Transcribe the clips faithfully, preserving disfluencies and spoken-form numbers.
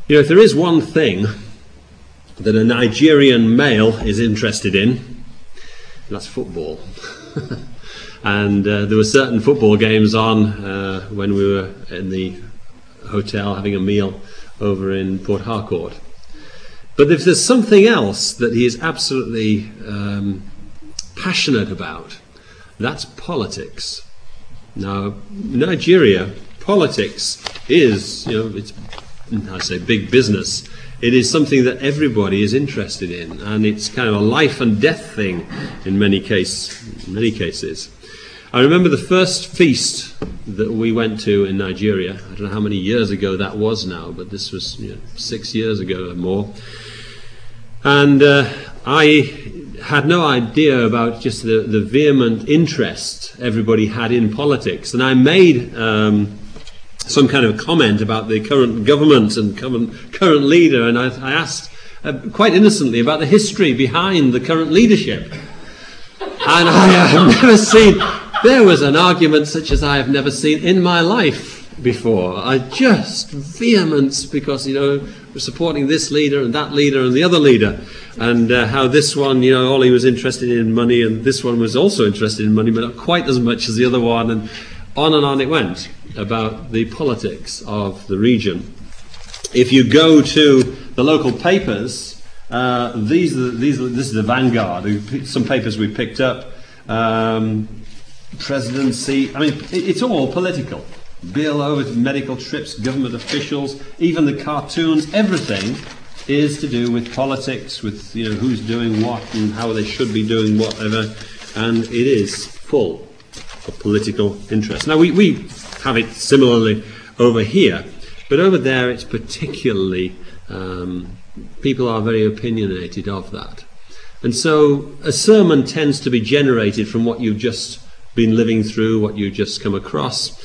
You know, if there is one thing that a Nigerian male is interested in, that's football. And uh, there were certain football games on uh, when we were in the hotel having a meal over in Port Harcourt. But if there's something else that he is absolutely um, passionate about, that's politics. Now, Nigeria, politics is, you know, it's, I say big business. It is something that everybody is interested in, and it's kind of a life and death thing in many case, many cases. I remember the first feast that we went to in Nigeria. I don't know how many years ago that was now, but this was, you know, six years ago or more. And uh, I had no idea about just the, the vehement interest everybody had in politics. And I made um, some kind of comment about the current government and current, current leader, and I, I asked uh, quite innocently about the history behind the current leadership. And I have never seen... There was an argument such as I have never seen in my life before. I just vehemence because, you know, we're supporting this leader and that leader and the other leader. And uh, how this one, you know, all he was interested in money, and this one was also interested in money, but not quite as much as the other one. And on and on it went about the politics of the region. If you go to the local papers, uh, these, are, these are, this is the Vanguard, some papers we picked up. Um, presidency, I mean, it, it's all political. Bill over medical trips, government officials, even the cartoons, everything is to do with politics, with, you know, who's doing what and how they should be doing whatever, and it is full of political interest. Now, we, we have it similarly over here, but over there it's particularly, um, people are very opinionated of that. And so a sermon tends to be generated from what you've just been living through, what you've just come across.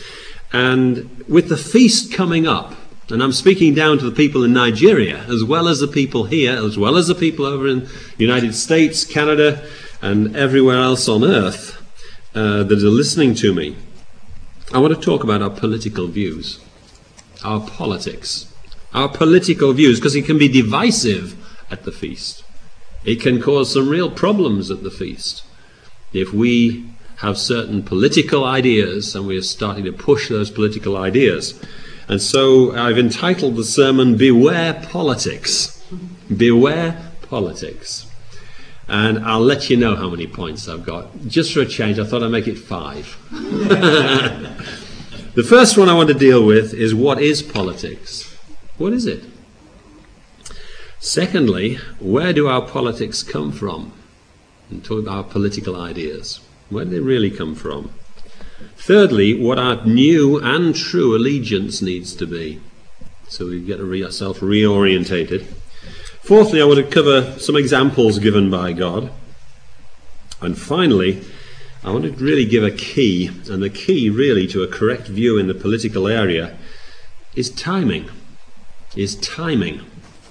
And with the feast coming up, and I'm speaking down to the people in Nigeria, as well as the people here, as well as the people over in the United States, Canada, and everywhere else on earth uh, that are listening to me, I want to talk about our political views, our politics, our political views, because it can be divisive at the feast. It can cause some real problems at the feast if we have certain political ideas and we are starting to push those political ideas. And so I've entitled the sermon, Beware Politics. Beware Politics. And I'll let you know how many points I've got. Just for a change, I thought I'd make it five. The first one I want to deal with is, what is politics? What is it? Secondly, where do our politics come from? And talk about our political ideas. Where do they really come from? Thirdly, what our new and true allegiance needs to be, so we get ourselves reorientated. Fourthly, I want to cover some examples given by God. And finally, I want to really give a key, and the key really to a correct view in the political area is timing. Is timing.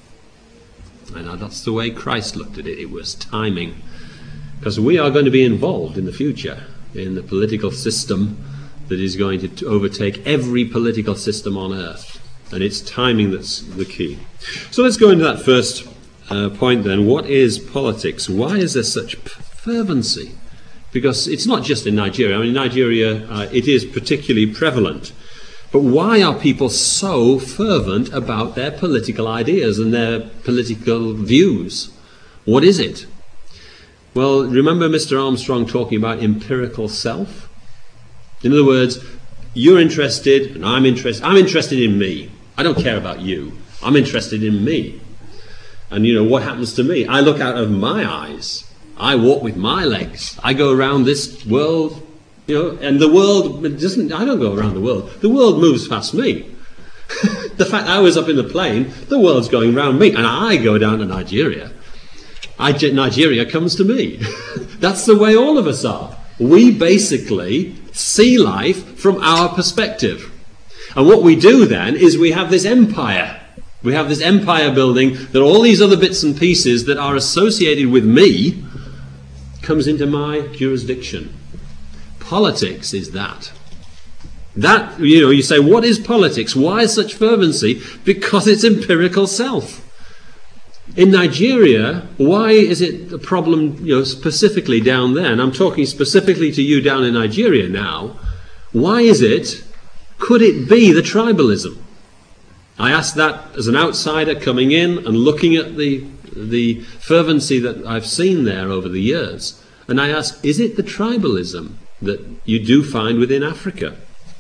And that's the way Christ looked at it. It was timing. Because we are going to be involved in the future in the political system that is going to overtake every political system on earth. And it's timing that's the key. So let's go into that first uh, point then. What is politics? Why is there such fervency? Because it's not just in Nigeria. I mean, in Nigeria, uh, it is particularly prevalent. But why are people so fervent about their political ideas and their political views? What is it? Well, remember Mister Armstrong talking about empirical self? In other words, you're interested and I'm interested. I'm interested in me. I don't care about you. I'm interested in me. And you know, what happens to me? I look out of my eyes. I walk with my legs. I go around this world, you know, and the world doesn't, I don't go around the world. The world moves past me. The fact I was up in the plane, the world's going around me, and I go down to Nigeria. I, Nigeria comes to me. That's the way all of us are. We basically see life from our perspective. And what we do then is we have this empire. We have this empire building that all these other bits and pieces that are associated with me comes into my jurisdiction. Politics is that. That, you know, you say, what is politics? Why such fervency? Because it's empirical self. In Nigeria, why is it a problem, you know, specifically down there? And I'm talking specifically to you down in Nigeria now. Why is it? Could it be the tribalism? I ask that as an outsider coming in and looking at the the fervency that I've seen there over the years. And I ask, is it the tribalism that you do find within Africa?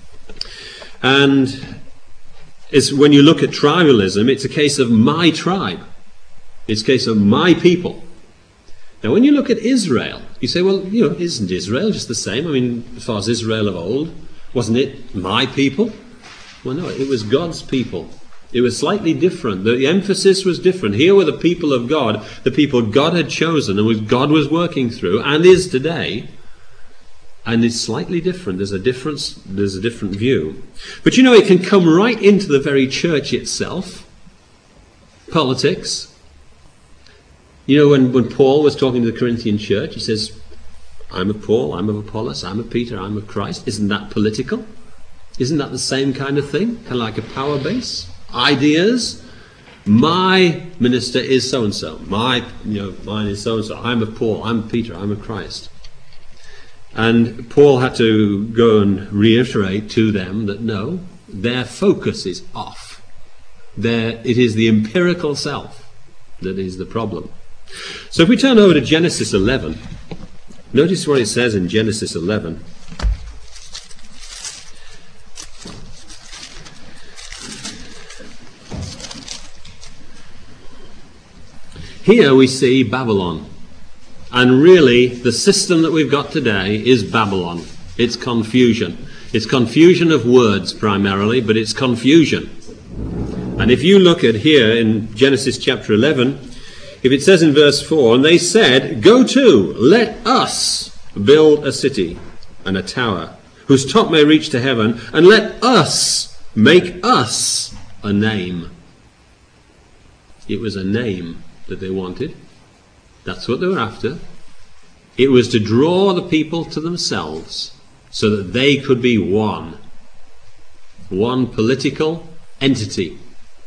And it's, when you look at tribalism, it's a case of my tribe. It's a case of my people. Now, when you look at Israel, you say, well, you know, isn't Israel just the same? I mean, as far as Israel of old, wasn't it my people? Well, no, it was God's people. It was slightly different. The emphasis was different. Here were the people of God, the people God had chosen and was God was working through, and is today. And it's slightly different. There's a difference. There's a different view. But you know, it can come right into the very church itself. Politics. You know, when, when Paul was talking to the Corinthian church, he says, I'm of Paul, I'm of Apollos, I'm of Peter, I'm of Christ. Isn't that political? Isn't that the same kind of thing? Kind of like a power base? Ideas. My minister is so-and-so. My, you know, mine is so-and-so. I'm of Paul, I'm of Peter, I'm of Christ. And Paul had to go and reiterate to them that no, their focus is off. Their, it is the empirical self that is the problem. So if we turn over to Genesis eleven, notice what it says in Genesis eleven. Here we see Babylon. And really, the system that we've got today is Babylon. It's confusion. It's confusion of words primarily, but it's confusion. And if you look at here in Genesis chapter eleven, if it says in verse four, and they said, go to, let us build a city and a tower, whose top may reach to heaven, and let us make us a name. It was a name that they wanted. That's what they were after. It was to draw the people to themselves so that they could be one. One political entity.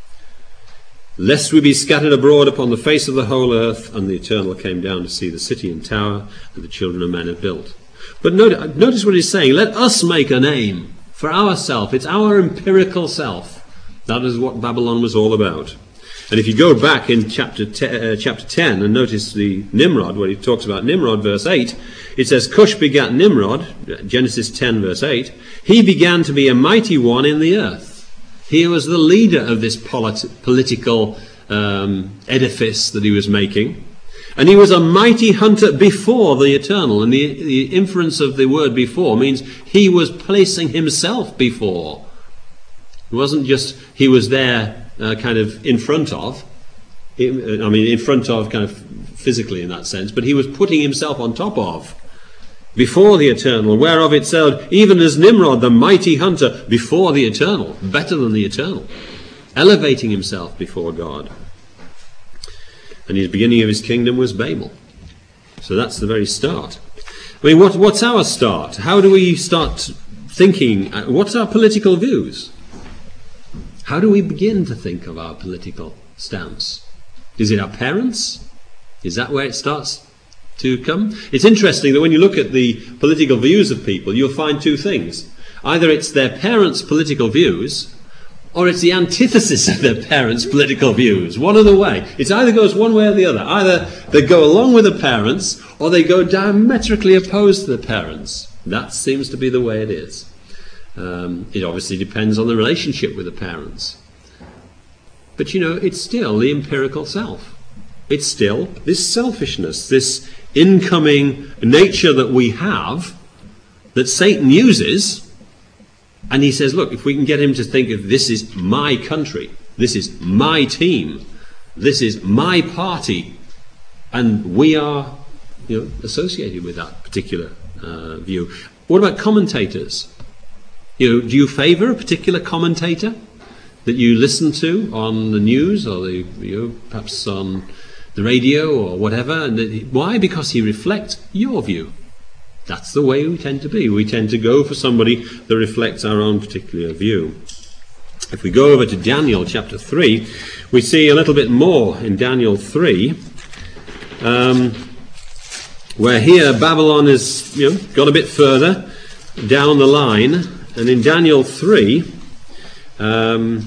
Lest we be scattered abroad upon the face of the whole earth, and the Eternal came down to see the city and tower that the children of men had built. But notice, notice what he's saying. Let us make a name for ourselves. It's our empirical self. That is what Babylon was all about. And if you go back in chapter, te- uh, chapter ten and notice the Nimrod, where he talks about Nimrod, verse eight, it says, Cush begat Nimrod, Genesis ten, verse eight. He began to be a mighty one in the earth. He was the leader of this polit- political um, edifice that he was making. And he was a mighty hunter before the Eternal. And the, the inference of the word before means he was placing himself before. It wasn't just he was there Uh, kind of in front of, I mean in front of kind of physically in that sense, but he was putting himself on top of, before the Eternal, whereof it said, even as Nimrod, the mighty hunter, before the Eternal, better than the Eternal, elevating himself before God. And his beginning of his kingdom was Babel. So that's the very start. I mean, what, what's our start? How do we start thinking? What's our political views? How do we begin to think of our political stance? Is it our parents? Is that where it starts to come? It's interesting that when you look at the political views of people, you'll find two things. Either it's their parents' political views, or it's the antithesis of their parents' political views. One other way. It either goes one way or the other. Either they go along with the parents, or they go diametrically opposed to the parents. That seems to be the way it is. Um, it obviously depends on the relationship with the parents. But you know, it's still the empirical self. It's still this selfishness, this incoming nature that we have, that Satan uses. And he says, look, if we can get him to think of this is my country, this is my team, this is my party, and we are, you know, associated with that particular uh, view. What about commentators? You know, do you favour a particular commentator that you listen to on the news or the, you know, perhaps on the radio or whatever? And the, why? Because he reflects your view. That's the way we tend to be. We tend to go for somebody that reflects our own particular view. If we go over to Daniel chapter three, we see a little bit more in Daniel three, um, where here Babylon has, you know, got a bit further down the line. And in Daniel three, um,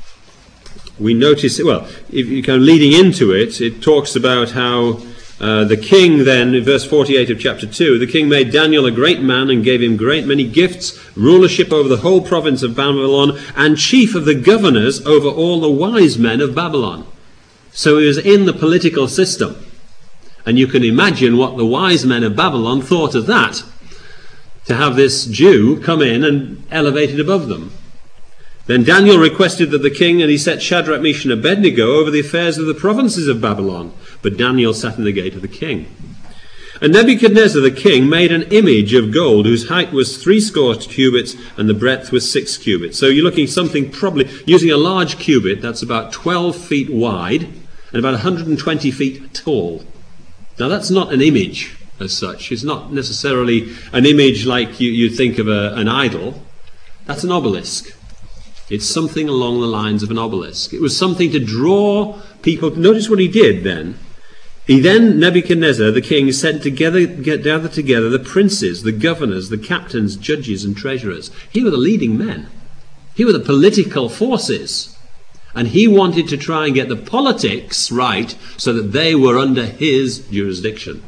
we notice, well, if you kind of leading into it, it talks about how Uh, the king then, in verse forty-eight of chapter two, the king made Daniel a great man and gave him great many gifts, rulership over the whole province of Babylon, and chief of the governors over all the wise men of Babylon. So he was in the political system. And you can imagine what the wise men of Babylon thought of that, to have this Jew come in and elevated above them. Then Daniel requested that the king, and he set Shadrach, Meshach, and Abednego over the affairs of the provinces of Babylon. But Daniel sat in the gate of the king. And Nebuchadnezzar the king made an image of gold, whose height was threescore cubits, and the breadth was six cubits. So you're looking something probably, using a large cubit, that's about twelve feet wide, and about one hundred twenty feet tall. Now that's not an image as such. It's not necessarily an image like you, you'd think of a, an idol. That's an obelisk. It's something along the lines of an obelisk. It was something to draw people. Notice what he did then. He then, Nebuchadnezzar, the king, sent together, get, gather together the princes, the governors, the captains, judges, and treasurers. He were the leading men. He were the political forces. And he wanted to try and get the politics right so that they were under his jurisdiction.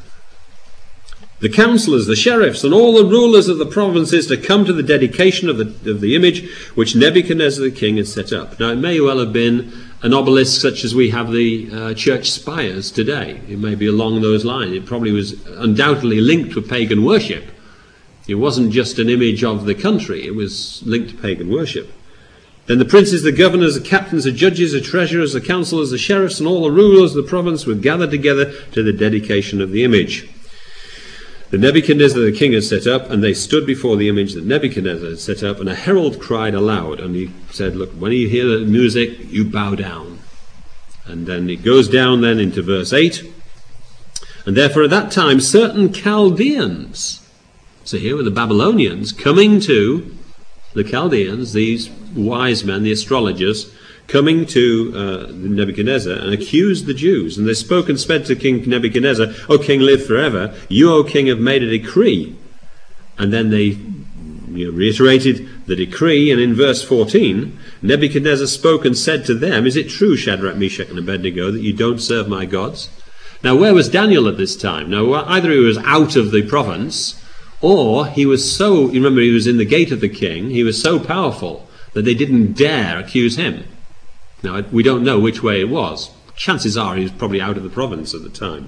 The councillors, the sheriffs, and all the rulers of the provinces to come to the dedication of the, of the image which Nebuchadnezzar the king had set up. Now, it may well have been an obelisk such as we have the uh, church spires today. It may be along those lines. It probably was undoubtedly linked to pagan worship. It wasn't just an image of the country. It was linked to pagan worship. Then the princes, the governors, the captains, the judges, the treasurers, the councillors, the sheriffs, and all the rulers of the province were gathered together to the dedication of the image that Nebuchadnezzar the king had set up, and they stood before the image that Nebuchadnezzar had set up, and a herald cried aloud, and he said, look, when you hear the music, you bow down. And then it goes down then into verse eight. And therefore at that time certain Chaldeans, so here were the Babylonians, coming to the Chaldeans, these wise men, the astrologers, coming to uh, Nebuchadnezzar and accused the Jews. And they spoke and said to King Nebuchadnezzar, O king, live forever. You, O king, have made a decree. And then they you know, reiterated the decree. And in verse fourteen, Nebuchadnezzar spoke and said to them, Is it true, Shadrach, Meshach, and Abednego, that you don't serve my gods? Now, where was Daniel at this time? Now, either he was out of the province, or he was so, you remember, he was in the gate of the king, he was so powerful that they didn't dare accuse him. Now, we don't know which way it was. Chances are he was probably out of the province at the time.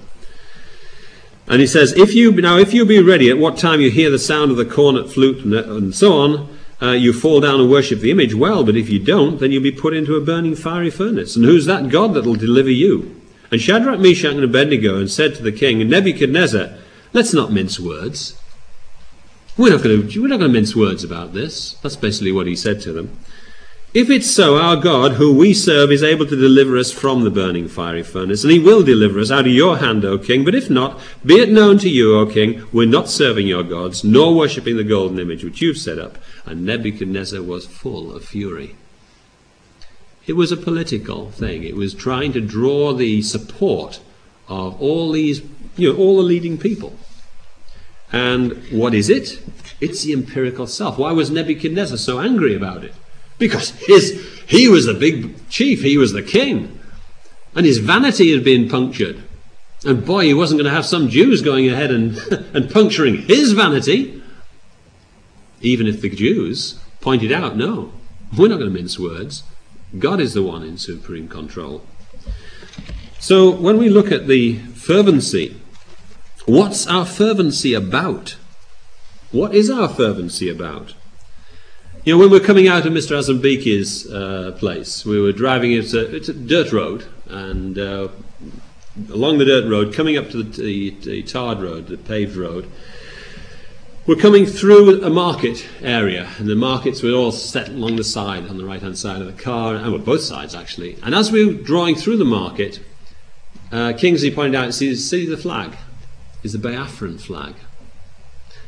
And he says, if you now if you be ready at what time you hear the sound of the cornet, flute, and, and so on, uh, you fall down and worship the image, well, but if you don't, then you'll be put into a burning fiery furnace. And who's that God that will deliver you? And Shadrach, Meshach, and Abednego and said to the king, Nebuchadnezzar, let's not mince words. We're not going to, we're not going to mince words about this. That's basically what he said to them. If it's so, our God, who we serve, is able to deliver us from the burning fiery furnace, and he will deliver us out of your hand, O king. But if not, be it known to you, O king, we're not serving your gods, nor worshipping the golden image which you've set up. And Nebuchadnezzar was full of fury. It was a political thing. It was trying to draw the support of all these, you know, all the leading people. And what is it? It's the empirical self. Why was Nebuchadnezzar so angry about it? Because his, he was the big chief, he was the king. And his vanity had been punctured. And boy, he wasn't going to have some Jews going ahead and, and puncturing his vanity. Even if the Jews pointed out, no, we're not going to mince words. God is the one in supreme control. So when we look at the fervency, what's our fervency about? What is our fervency about? You know, when we're coming out of Mister Azambiki's uh, place, we were driving, it's a, it's a dirt road, and uh, along the dirt road, coming up to the, the, the tarred road, the paved road, we're coming through a market area, and the markets were all set along the side, on the right-hand side of the car, and well, both sides actually. And as we were drawing through the market, uh, Kingsley pointed out, see, see the flag? Is the Biafran flag.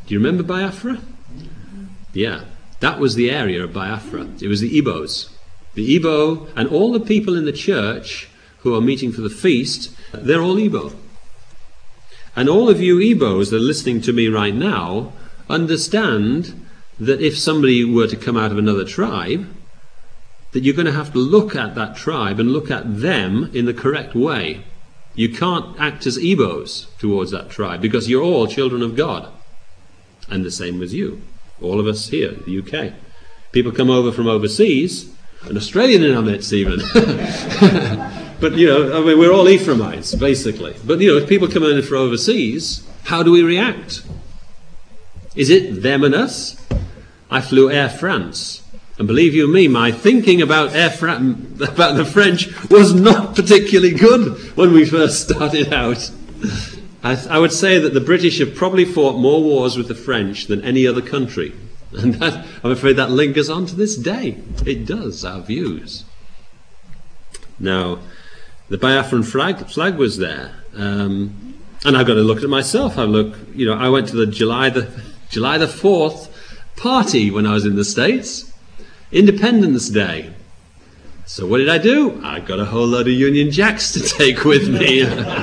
Do you remember Biafra? Yeah, that was the area of Biafra. It was the Igbos. The Igbo and all the people in the church who are meeting for the feast, they're all Igbo. And all of you Igbos that are listening to me right now understand that if somebody were to come out of another tribe, that you're going to have to look at that tribe and look at them in the correct way. You can't act as Igbos towards that tribe because you're all children of God. And the same with you. All of us here in the U K. People come over from overseas, an Australian in our midst even. But, you know, I mean, we're all Ephraimites, basically. But, you know, if people come in from overseas, how do we react? Is it them and us? I flew Air France. And believe you me, my thinking about Air Fran- about the French was not particularly good when we first started out. I, th- I would say that the British have probably fought more wars with the French than any other country. And that, I'm afraid that lingers on to this day. It does, our views. Now, the Biafran flag, flag was there. Um, and I've got to look at it myself. I look, you know, I went to the July the July the fourth party when I was in the States. Independence Day. So what did I do? I got a whole load of Union Jacks to take with me.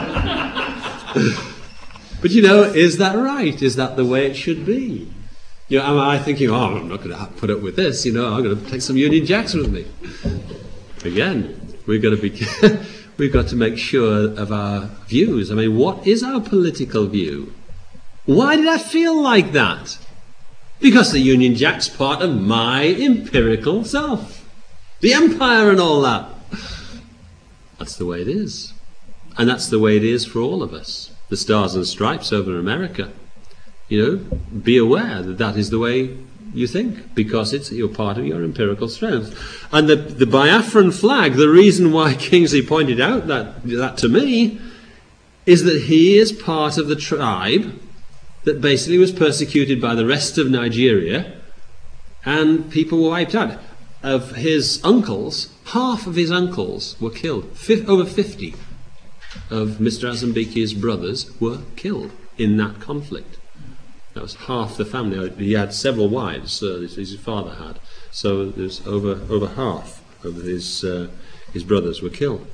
But you know, is that right? Is that the way it should be? You know, am I thinking, oh, I'm not going to put up with this, you know, I'm going to take some Union Jacks with me. Again, we've got to be, we've got to make sure of our views. I mean, what is our political view? Why did I feel like that? Because the Union Jack's part of my empirical self. The empire and all that. That's the way it is. And that's the way it is for all of us. The Stars and Stripes over in America. You know, be aware that that is the way you think, because it's you're part of your empirical strength. And the, the Biafran flag, the reason why Kingsley pointed out that, that to me, is that he is part of the tribe that basically was persecuted by the rest of Nigeria, and people were wiped out. Of his uncles, half of his uncles were killed. Fif- over fifty of Mister Azambiki's brothers were killed in that conflict. That was half the family. He had several wives, uh, as his father had. So there's over over half of his uh, his brothers were killed.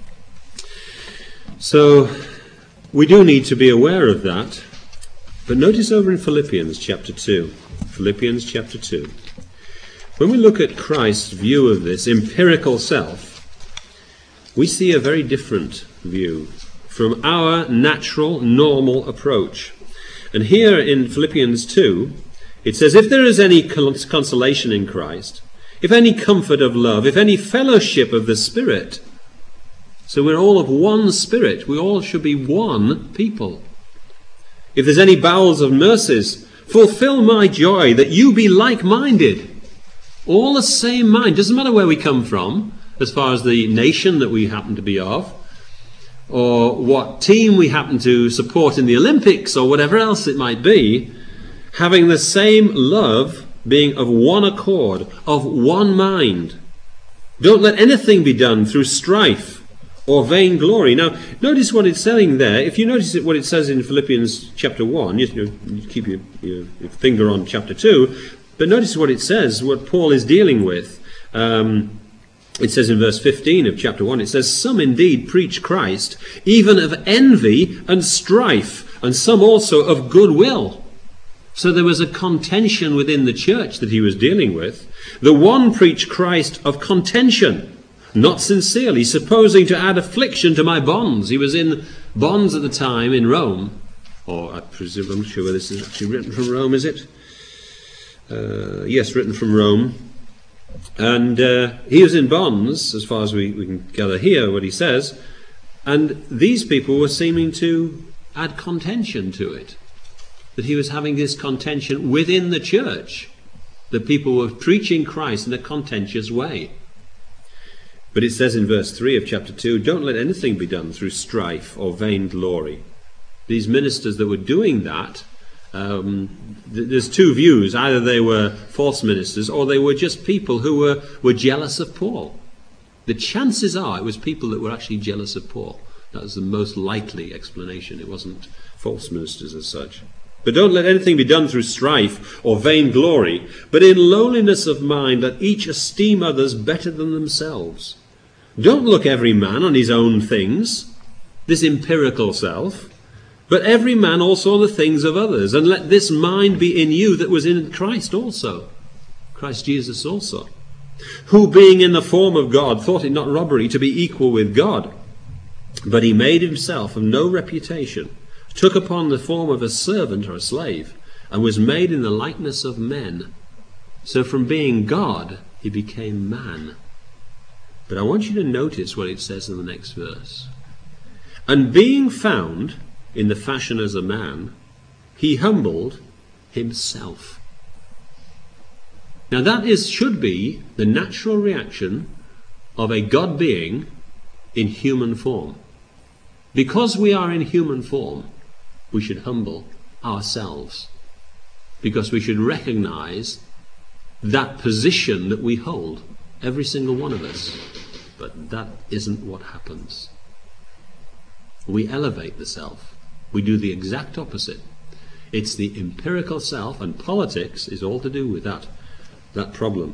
So we do need to be aware of that. But notice over in Philippians chapter two. Philippians chapter two. When we look at Christ's view of this empirical self, we see a very different view from our natural, normal approach. And here in Philippians two, it says, if there is any consolation in Christ, if any comfort of love, if any fellowship of the Spirit. So we're all of one Spirit. We all should be one people. If there's any bowels of mercies, fulfill my joy, that you be like-minded. All the same mind. Doesn't matter where we come from, as far as the nation that we happen to be of, or what team we happen to support in the Olympics, or whatever else it might be, having the same love, being of one accord, of one mind. Don't let anything be done through strife or vainglory. Now, notice what it's saying there. If you notice what it says in Philippians chapter one, you, you keep your, your, your finger on chapter two, but notice what it says, what Paul is dealing with. Um, it says in verse fifteen of chapter one, it says, some indeed preach Christ, even of envy and strife, and some also of goodwill. So there was a contention within the church that he was dealing with. The one preached Christ of contention, not sincerely, supposing to add affliction to my bonds. He was in bonds at the time in Rome. Or I presume, I'm not sure whether this is actually written from Rome, is it? Uh, yes, written from Rome. And uh, he was in bonds, as far as we, we can gather here, what he says. And these people were seeming to add contention to it. That he was having this contention within the church. That people were preaching Christ in a contentious way. But it says in verse three of chapter two, don't let anything be done through strife or vainglory. These ministers that were doing that, um, th- there's two views. Either they were false ministers or they were just people who were, were jealous of Paul. The chances are it was people that were actually jealous of Paul. That was the most likely explanation. It wasn't false ministers as such. But don't let anything be done through strife or vain glory, but in lowliness of mind let each esteem others better than themselves. Don't look every man on his own things, this empirical self, but every man also on the things of others. And let this mind be in you that was in Christ also, Christ Jesus also, who being in the form of God thought it not robbery to be equal with God, but he made himself of no reputation, took upon the form of a servant or a slave, and was made in the likeness of men. So from being God, he became man. But I want you to notice what it says in the next verse. And being found in the fashion as a man, he humbled himself. Now that is should be the natural reaction of a God being in human form. Because we are in human form, we should humble ourselves, because we should recognize that position that we hold, every single one of us. But that isn't what happens. We elevate the self. We do the exact opposite. It's the empirical self, and politics is all to do with that, that problem.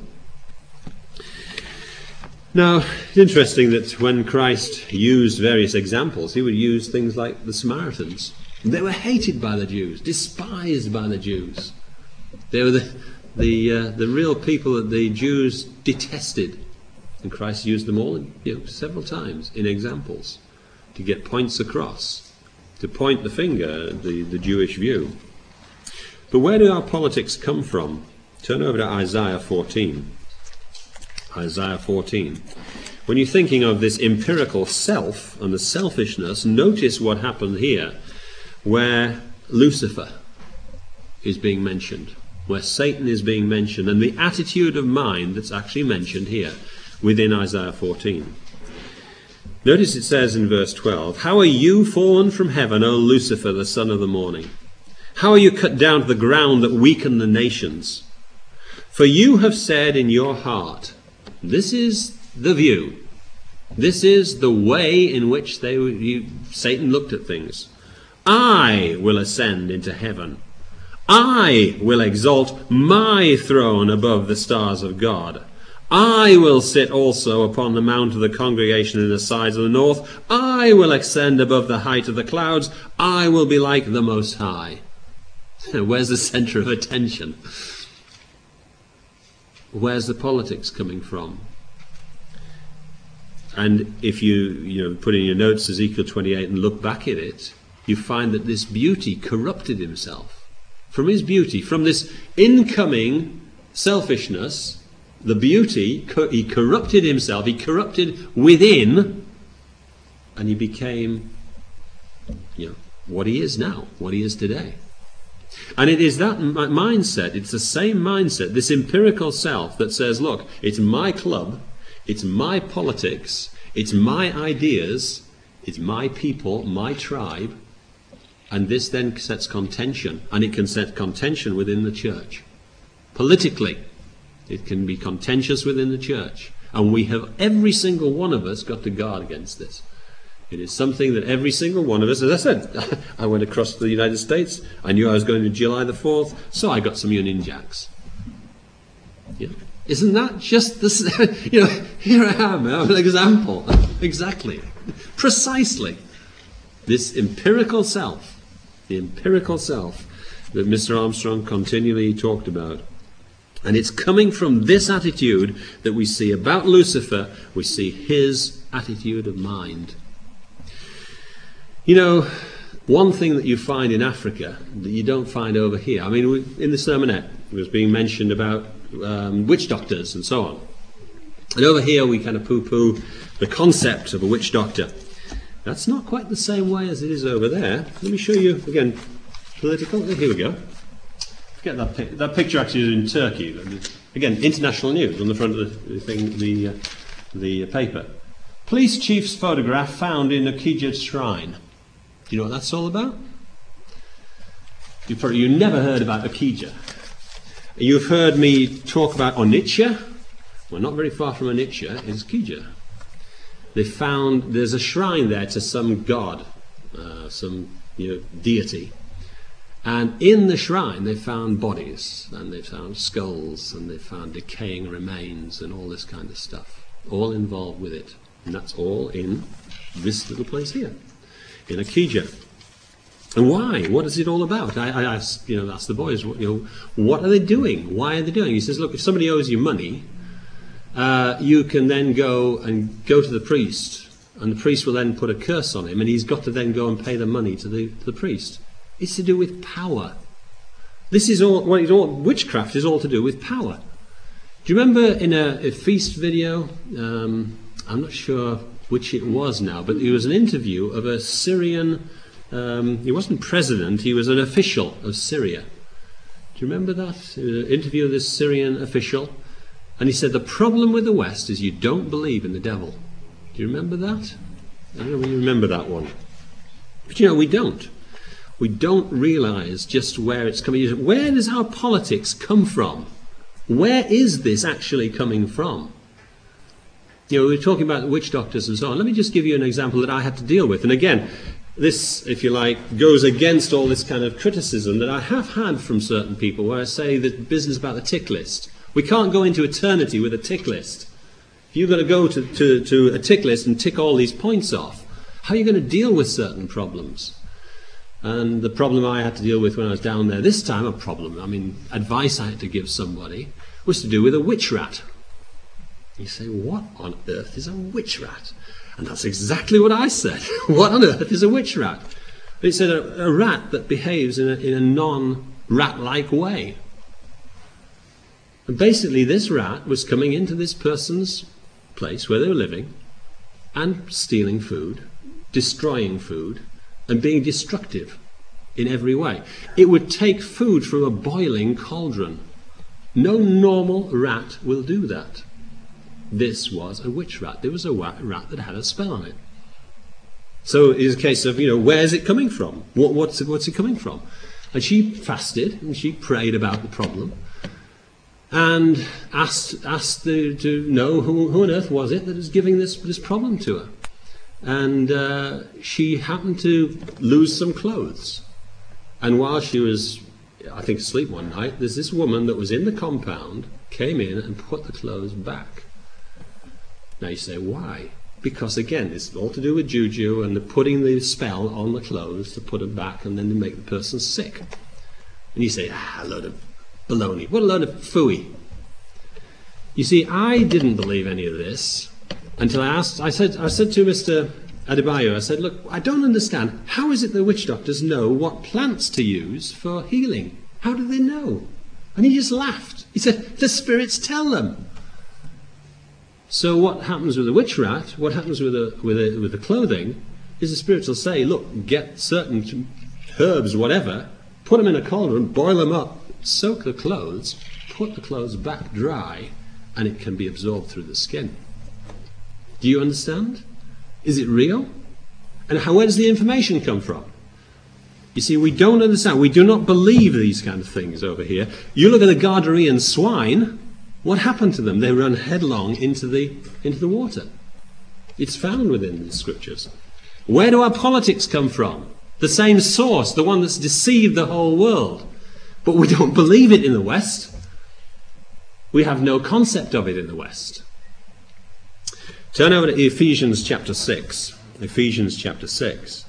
Now, it's interesting that when Christ used various examples, he would use things like the Samaritans. They were hated by the Jews, despised by the Jews. They were the, the, uh, the real people that the Jews detested. And Christ used them all you know, several times in examples to get points across, to point the finger at the, the Jewish view. But where do our politics come from? Turn over to Isaiah fourteen. Isaiah fourteen. When you're thinking of this empirical self and the selfishness, notice what happened here, where Lucifer is being mentioned, where Satan is being mentioned, and the attitude of mind that's actually mentioned here within Isaiah fourteen. Notice it says in verse twelve, "How are you fallen from heaven, O Lucifer, the son of the morning? How are you cut down to the ground that weaken the nations? For you have said in your heart," this is the view, this is the way in which they you, Satan looked at things, "I will ascend into heaven. I will exalt my throne above the stars of God. I will sit also upon the mount of the congregation in the sides of the north. I will ascend above the height of the clouds. I will be like the Most High." Where's the center of attention? Where's the politics coming from? And if you, you know, put in your notes Ezekiel twenty-eight and look back at it, you find that this beauty corrupted himself. From his beauty, from this incoming selfishness, the beauty, he corrupted himself, he corrupted within, and he became, you know, what he is now, what he is today. And it is that mindset, it's the same mindset, this empirical self that says, look, it's my club, it's my politics, it's my ideas, it's my people, my tribe, and this then sets contention, and it can set contention within the church. Politically, it can be contentious within the church, and we have, every single one of us, got to guard against this. It is something that every single one of us, as I said, I went across to the United States, I knew I was going to July the fourth, so I got some Union Jacks. Yeah. Isn't that just this? You know, here I am, I'm an example. Exactly. Precisely. This empirical self, the empirical self that Mister Armstrong continually talked about. And it's coming from this attitude that we see about Lucifer, we see his attitude of mind. You know, one thing that you find in Africa that you don't find over here, I mean, in the sermonette, it was being mentioned about um, witch doctors and so on. And over here we kind of poo-poo the concept of a witch doctor. That's not quite the same way as it is over there. Let me show you, again, political. Here we go. Get that, pic- that picture actually is in Turkey. Again, international news on the front of the thing, the, uh, the paper. Police chief's photograph found in Okija shrine. Do you know what that's all about? You've probably you never heard about Okija. You've heard me talk about Onitsha. Well, not very far from Onitsha is Okija. They found there's a shrine there to some god, uh, some you know, deity. And in the shrine they found bodies, and they found skulls, and they found decaying remains, and all this kind of stuff, all involved with it. And that's all in this little place here, in Akija. And why? What is it all about? I, I asked, you know, asked the boys, you know, what are they doing? Why are they doing? He says, look, if somebody owes you money, uh, you can then go and go to the priest, and the priest will then put a curse on him, and he's got to then go and pay the money to the, to the priest. It's to do with power. This is all, what is all, witchcraft is all to do with power. Do you remember in a, a feast video, um, I'm not sure which it was now, but there was an interview of a Syrian, um, he wasn't president, he was an official of Syria. Do you remember that? An interview of this Syrian official, and he said the problem with the West is you don't believe in the devil. Do you remember that? I don't know if you remember that one. But you know, we don't. We don't realise just where it's coming. Where does our politics come from? Where is this actually coming from? You know, we were talking about witch doctors and so on. Let me just give you an example that I had to deal with. And again, this, if you like, goes against all this kind of criticism that I have had from certain people where I say the business about the tick list. We can't go into eternity with a tick list. If you've got to go to, to, to a tick list and tick all these points off, how are you going to deal with certain problems? And the problem I had to deal with when I was down there this time, a problem, I mean, advice I had to give somebody, was to do with a witch rat. You say, what on earth is a witch rat? And that's exactly what I said. What on earth is a witch rat? But it said a, a rat that behaves in a, in a non-rat-like way. And basically this rat was coming into this person's place where they were living and stealing food, destroying food, and being destructive in every way. It would take food from a boiling cauldron. No normal rat will do that. This was a witch rat. There was a rat that had a spell on it. So it's a case of, you know, where's it coming from? What, what's, it, what's it coming from? And she fasted, and she prayed about the problem, and asked, asked the, to know who, who on earth was it that was giving this, this problem to her. And uh, she happened to lose some clothes. And while she was, I think, asleep one night, there's this woman that was in the compound, came in and put the clothes back. Now you say, why? Because again, it's all to do with juju and the putting the spell on the clothes to put them back and then to make the person sick. And you say, ah, a load of baloney. What a load of phooey. You see, I didn't believe any of this until I asked, I said, I said to Mister Adebayo, I said, look, I don't understand. How is it the witch doctors know what plants to use for healing? How do they know? And he just laughed. He said, the spirits tell them. So what happens with a witch rat, what happens with a, with a, with the clothing, is the spirits will say, look, get certain herbs, whatever, put them in a cauldron, boil them up, soak the clothes, put the clothes back dry, and it can be absorbed through the skin. Do you understand? Is it real? And how, where does the information come from? You see, we don't understand. We do not believe these kind of things over here. You look at the Gardarian swine. What happened to them? They run headlong into the, into the water. It's found within the scriptures. Where do our politics come from? The same source, the one that's deceived the whole world. But we don't believe it in the West. We have no concept of it in the West. Turn over to Ephesians chapter six. Ephesians chapter six.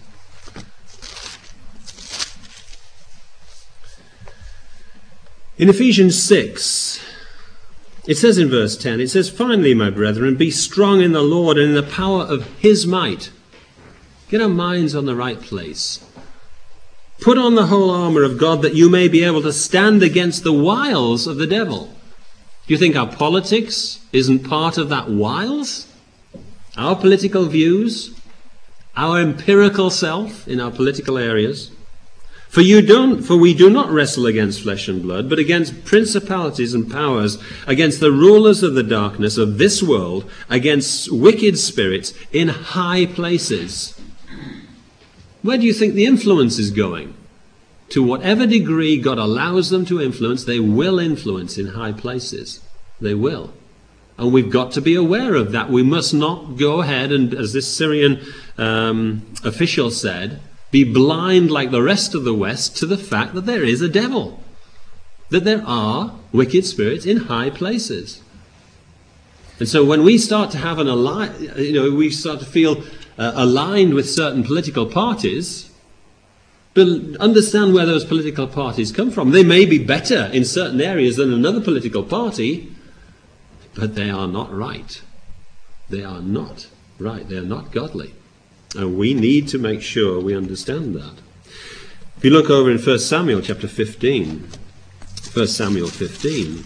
In Ephesians six, it says in verse ten, it says, finally, my brethren, be strong in the Lord and in the power of his might. Get our minds on the right place. Put on the whole armour of God that you may be able to stand against the wiles of the devil. Do you think our politics isn't part of that wiles? Our political views, our empirical self in our political areas. For you don't, for we do not wrestle against flesh and blood, but against principalities and powers, against the rulers of the darkness of this world, against wicked spirits in high places. Where do you think the influence is going? To whatever degree God allows them to influence, they will influence in high places. They will. And we've got to be aware of that. We must not go ahead and, as this Syrian um, official said, be blind like the rest of the West to the fact that there is a devil, that there are wicked spirits in high places. And so when we start to have an ali- you know, we start to feel uh, aligned with certain political parties, but understand where those political parties come from. They may be better in certain areas than another political party, but they are not right. They are not right. They are not godly. And we need to make sure we understand that. If you look over in First Samuel chapter fifteen, First Samuel fifteen,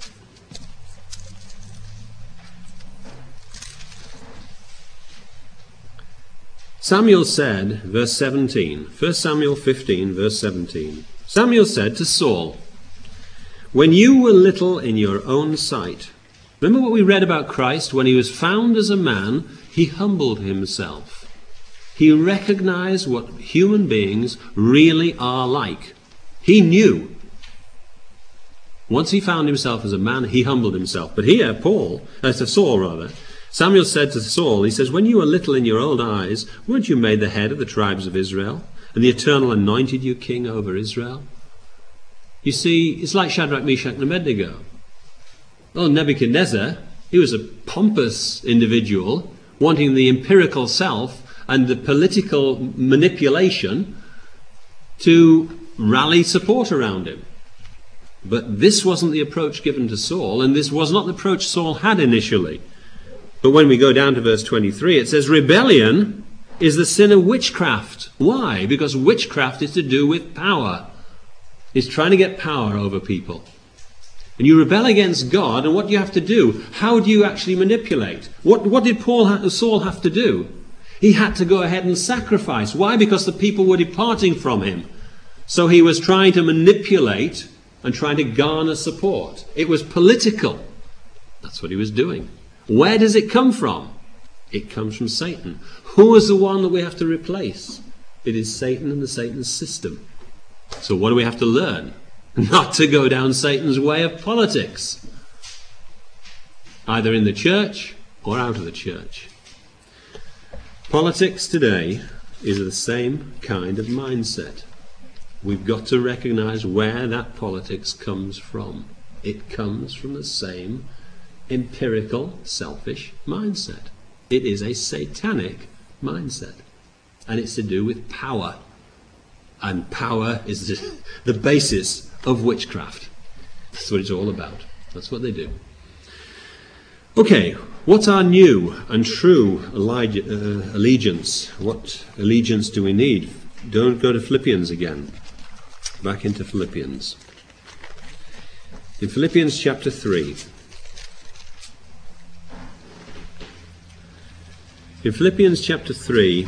Samuel said, verse seventeen, First Samuel fifteen, verse seventeen, Samuel said to Saul, when you were little in your own sight. Remember what we read about Christ? When he was found as a man, he humbled himself. He recognized what human beings really are like. He knew. Once he found himself as a man, he humbled himself. But here, Paul, uh, to Saul rather, Samuel said to Saul, he says, when you were little in your old eyes, weren't you made the head of the tribes of Israel? And the Eternal anointed you king over Israel? You see, it's like Shadrach, Meshach, and Abednego. Oh, Nebuchadnezzar, he was a pompous individual, wanting the empirical self and the political manipulation to rally support around him. But this wasn't the approach given to Saul, and this was not the approach Saul had initially. But when we go down to verse twenty-three, it says, rebellion is the sin of witchcraft. Why? Because witchcraft is to do with power. It's trying to get power over people. And you rebel against God, and what do you have to do? How do you actually manipulate? What, what did Paul ha- Saul have to do? He had to go ahead and sacrifice. Why? Because the people were departing from him. So he was trying to manipulate and trying to garner support. It was political. That's what he was doing. Where does it come from? It comes from Satan. Who is the one that we have to replace? It is Satan and the Satan's system. So what do we have to learn? Not to go down Satan's way of politics, either in the church or out of the church. Politics today is the same kind of mindset. We've got to recognize where that politics comes from. It comes from the same empirical, selfish mindset. It is a satanic mindset. And it's to do with power. And power is the basis of witchcraft. That's what it's all about. That's what they do. Okay, what's our new and true allegiance? What allegiance do we need? Don't go to Philippians again. Back into Philippians. In Philippians chapter three. In Philippians chapter three,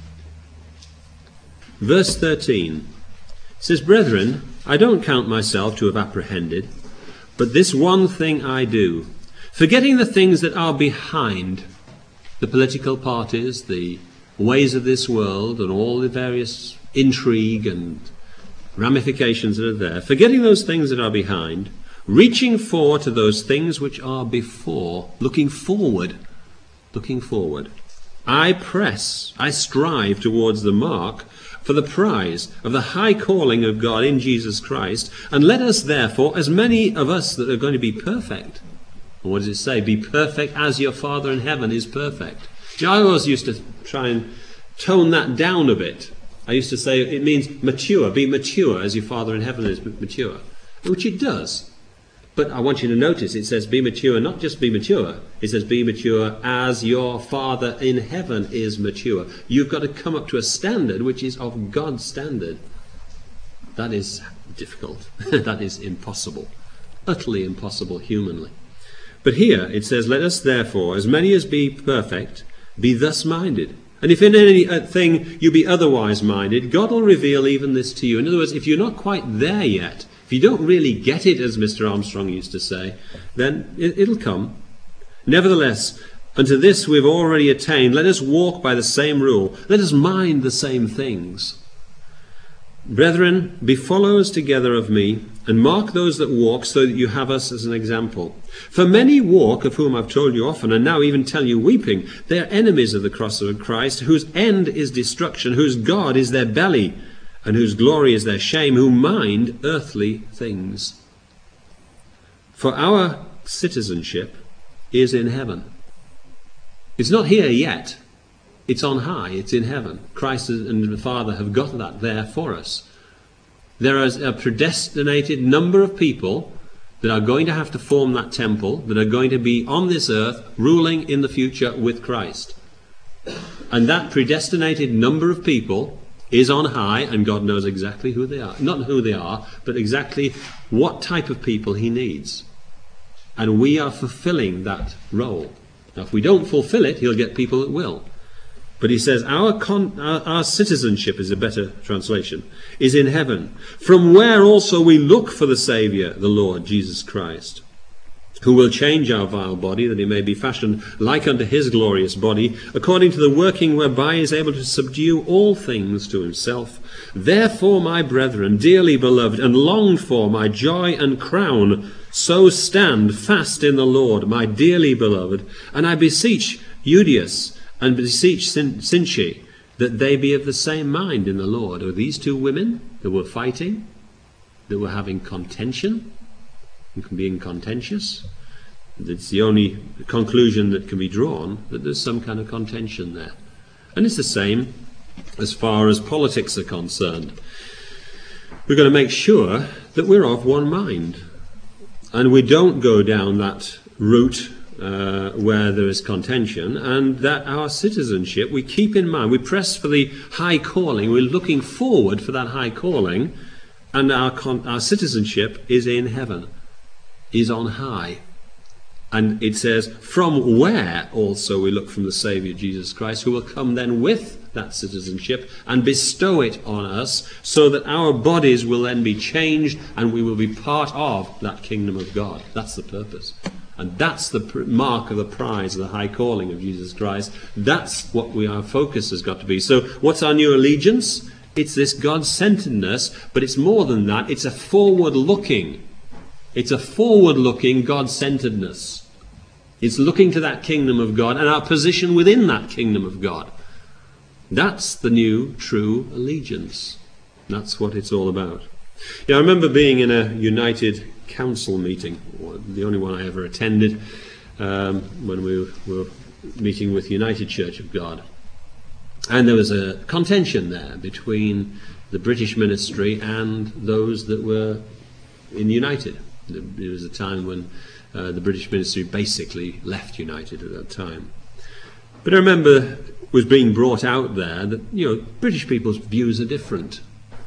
verse thirteen, it says, brethren, I don't count myself to have apprehended, but this one thing I do, forgetting the things that are behind, the political parties, the ways of this world, and all the various intrigue and ramifications that are there, forgetting those things that are behind, reaching forward to those things which are before, looking forward, looking forward. I press, I strive towards the mark for the prize of the high calling of God in Jesus Christ. And let us therefore, as many of us that are going to be perfect, and what does it say? Be perfect as your Father in heaven is perfect. You know, I always used to try and tone that down a bit. I used to say it means mature, be mature as your Father in heaven is mature, which it does. But I want you to notice it says be mature, not just be mature. It says be mature as your Father in heaven is mature. You've got to come up to a standard which is of God's standard. That is difficult. That is impossible. Utterly impossible humanly. But here it says, let us therefore, as many as be perfect, be thus minded. And if in any thing you be otherwise minded, God will reveal even this to you. In other words, if you're not quite there yet, if you don't really get it, as Mister Armstrong used to say, then it, it'll come. Nevertheless, unto this we've already attained. Let us walk by the same rule. Let us mind the same things. Brethren, be followers together of me, and mark those that walk, so that you have us as an example. For many walk, of whom I've told you often, and now even tell you weeping, they are enemies of the cross of Christ, whose end is destruction, whose God is their belly, and whose glory is their shame, who mind earthly things. For our citizenship is in heaven. It's not here yet. It's on high. It's in heaven. Christ and the Father have got that there for us. There is a predestinated number of people that are going to have to form that temple, that are going to be on this earth, ruling in the future with Christ. And that predestinated number of people is on high, and God knows exactly who they are. Not who they are, but exactly what type of people he needs. And we are fulfilling that role. Now, if we don't fulfill it, he'll get people that will. But he says, our, con- our, our citizenship, is a better translation, is in heaven, from where also we look for the Saviour, the Lord Jesus Christ, who will change our vile body, that it may be fashioned like unto his glorious body, according to the working whereby he is able to subdue all things to himself. Therefore, my brethren, dearly beloved, and longed for, my joy and crown, so stand fast in the Lord, my dearly beloved, and I beseech Euodias, and beseech Syntyche, that they be of the same mind in the Lord. Or these two women that were fighting, that were having contention, and being contentious. It's the only conclusion that can be drawn, that there's some kind of contention there. And it's the same as far as politics are concerned. We're going to make sure that we're of one mind, and we don't go down that route Uh, where there is contention, and that our citizenship, we keep in mind, we press for the high calling, we're looking forward for that high calling, and our, con- our citizenship is in heaven, is on high. And it says, from where also we look from the Saviour Jesus Christ, who will come then with that citizenship and bestow it on us, so that our bodies will then be changed and we will be part of that kingdom of God. That's the purpose. And that's the pr- mark of the prize of the high calling of Jesus Christ. That's what we, our focus has got to be. So what's our new allegiance? It's this God-centeredness, but it's more than that. It's a forward-looking. It's a forward-looking God-centeredness. It's looking to that kingdom of God and our position within that kingdom of God. That's the new, true allegiance. That's what it's all about. Yeah, I remember being in a United Council meeting, the only one I ever attended, um, when we were meeting with United Church of God. And there was a contention there between the British ministry and those that were in United. There was a time when uh, the British ministry basically left United at that time. But I remember it was being brought out there that, you know, British people's views are different.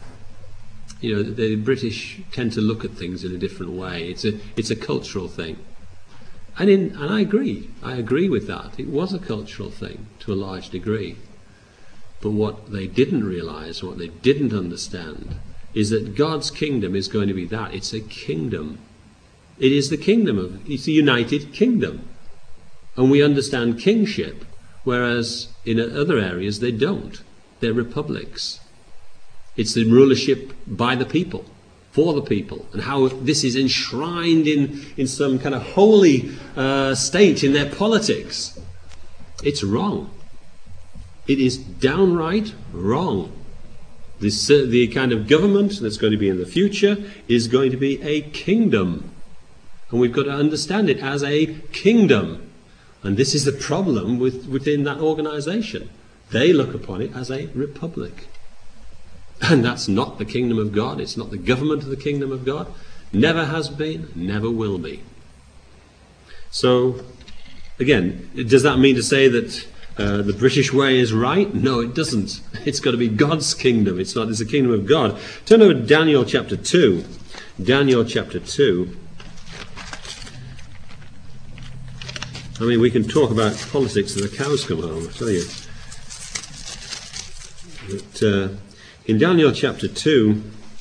You know, the British tend to look at things in a different way. It's a it's a cultural thing. And in and I agree. I agree with that. It was a cultural thing to a large degree. But what they didn't realize, what they didn't understand, is that God's kingdom is going to be that. It's a kingdom. It is the kingdom of, it's a united kingdom. And we understand kingship, whereas in other areas they don't. They're republics. It's the rulership by the people, for the people, and how this is enshrined in, in some kind of holy uh, state in their politics. It's wrong. It is downright wrong. This, uh, the kind of government that's going to be in the future is going to be a kingdom. And we've got to understand it as a kingdom. And this is the problem with, within that organization. They look upon it as a republic. And that's not the kingdom of God. It's not the government of the kingdom of God. Never has been, never will be. So, again, does that mean to say that uh, the British way is right? No, it doesn't. It's got to be God's kingdom. It's not. It's the kingdom of God. Turn over to Daniel chapter two. Daniel chapter two. I mean, we can talk about politics till the cows come home, I tell you. But, uh, in Daniel chapter two,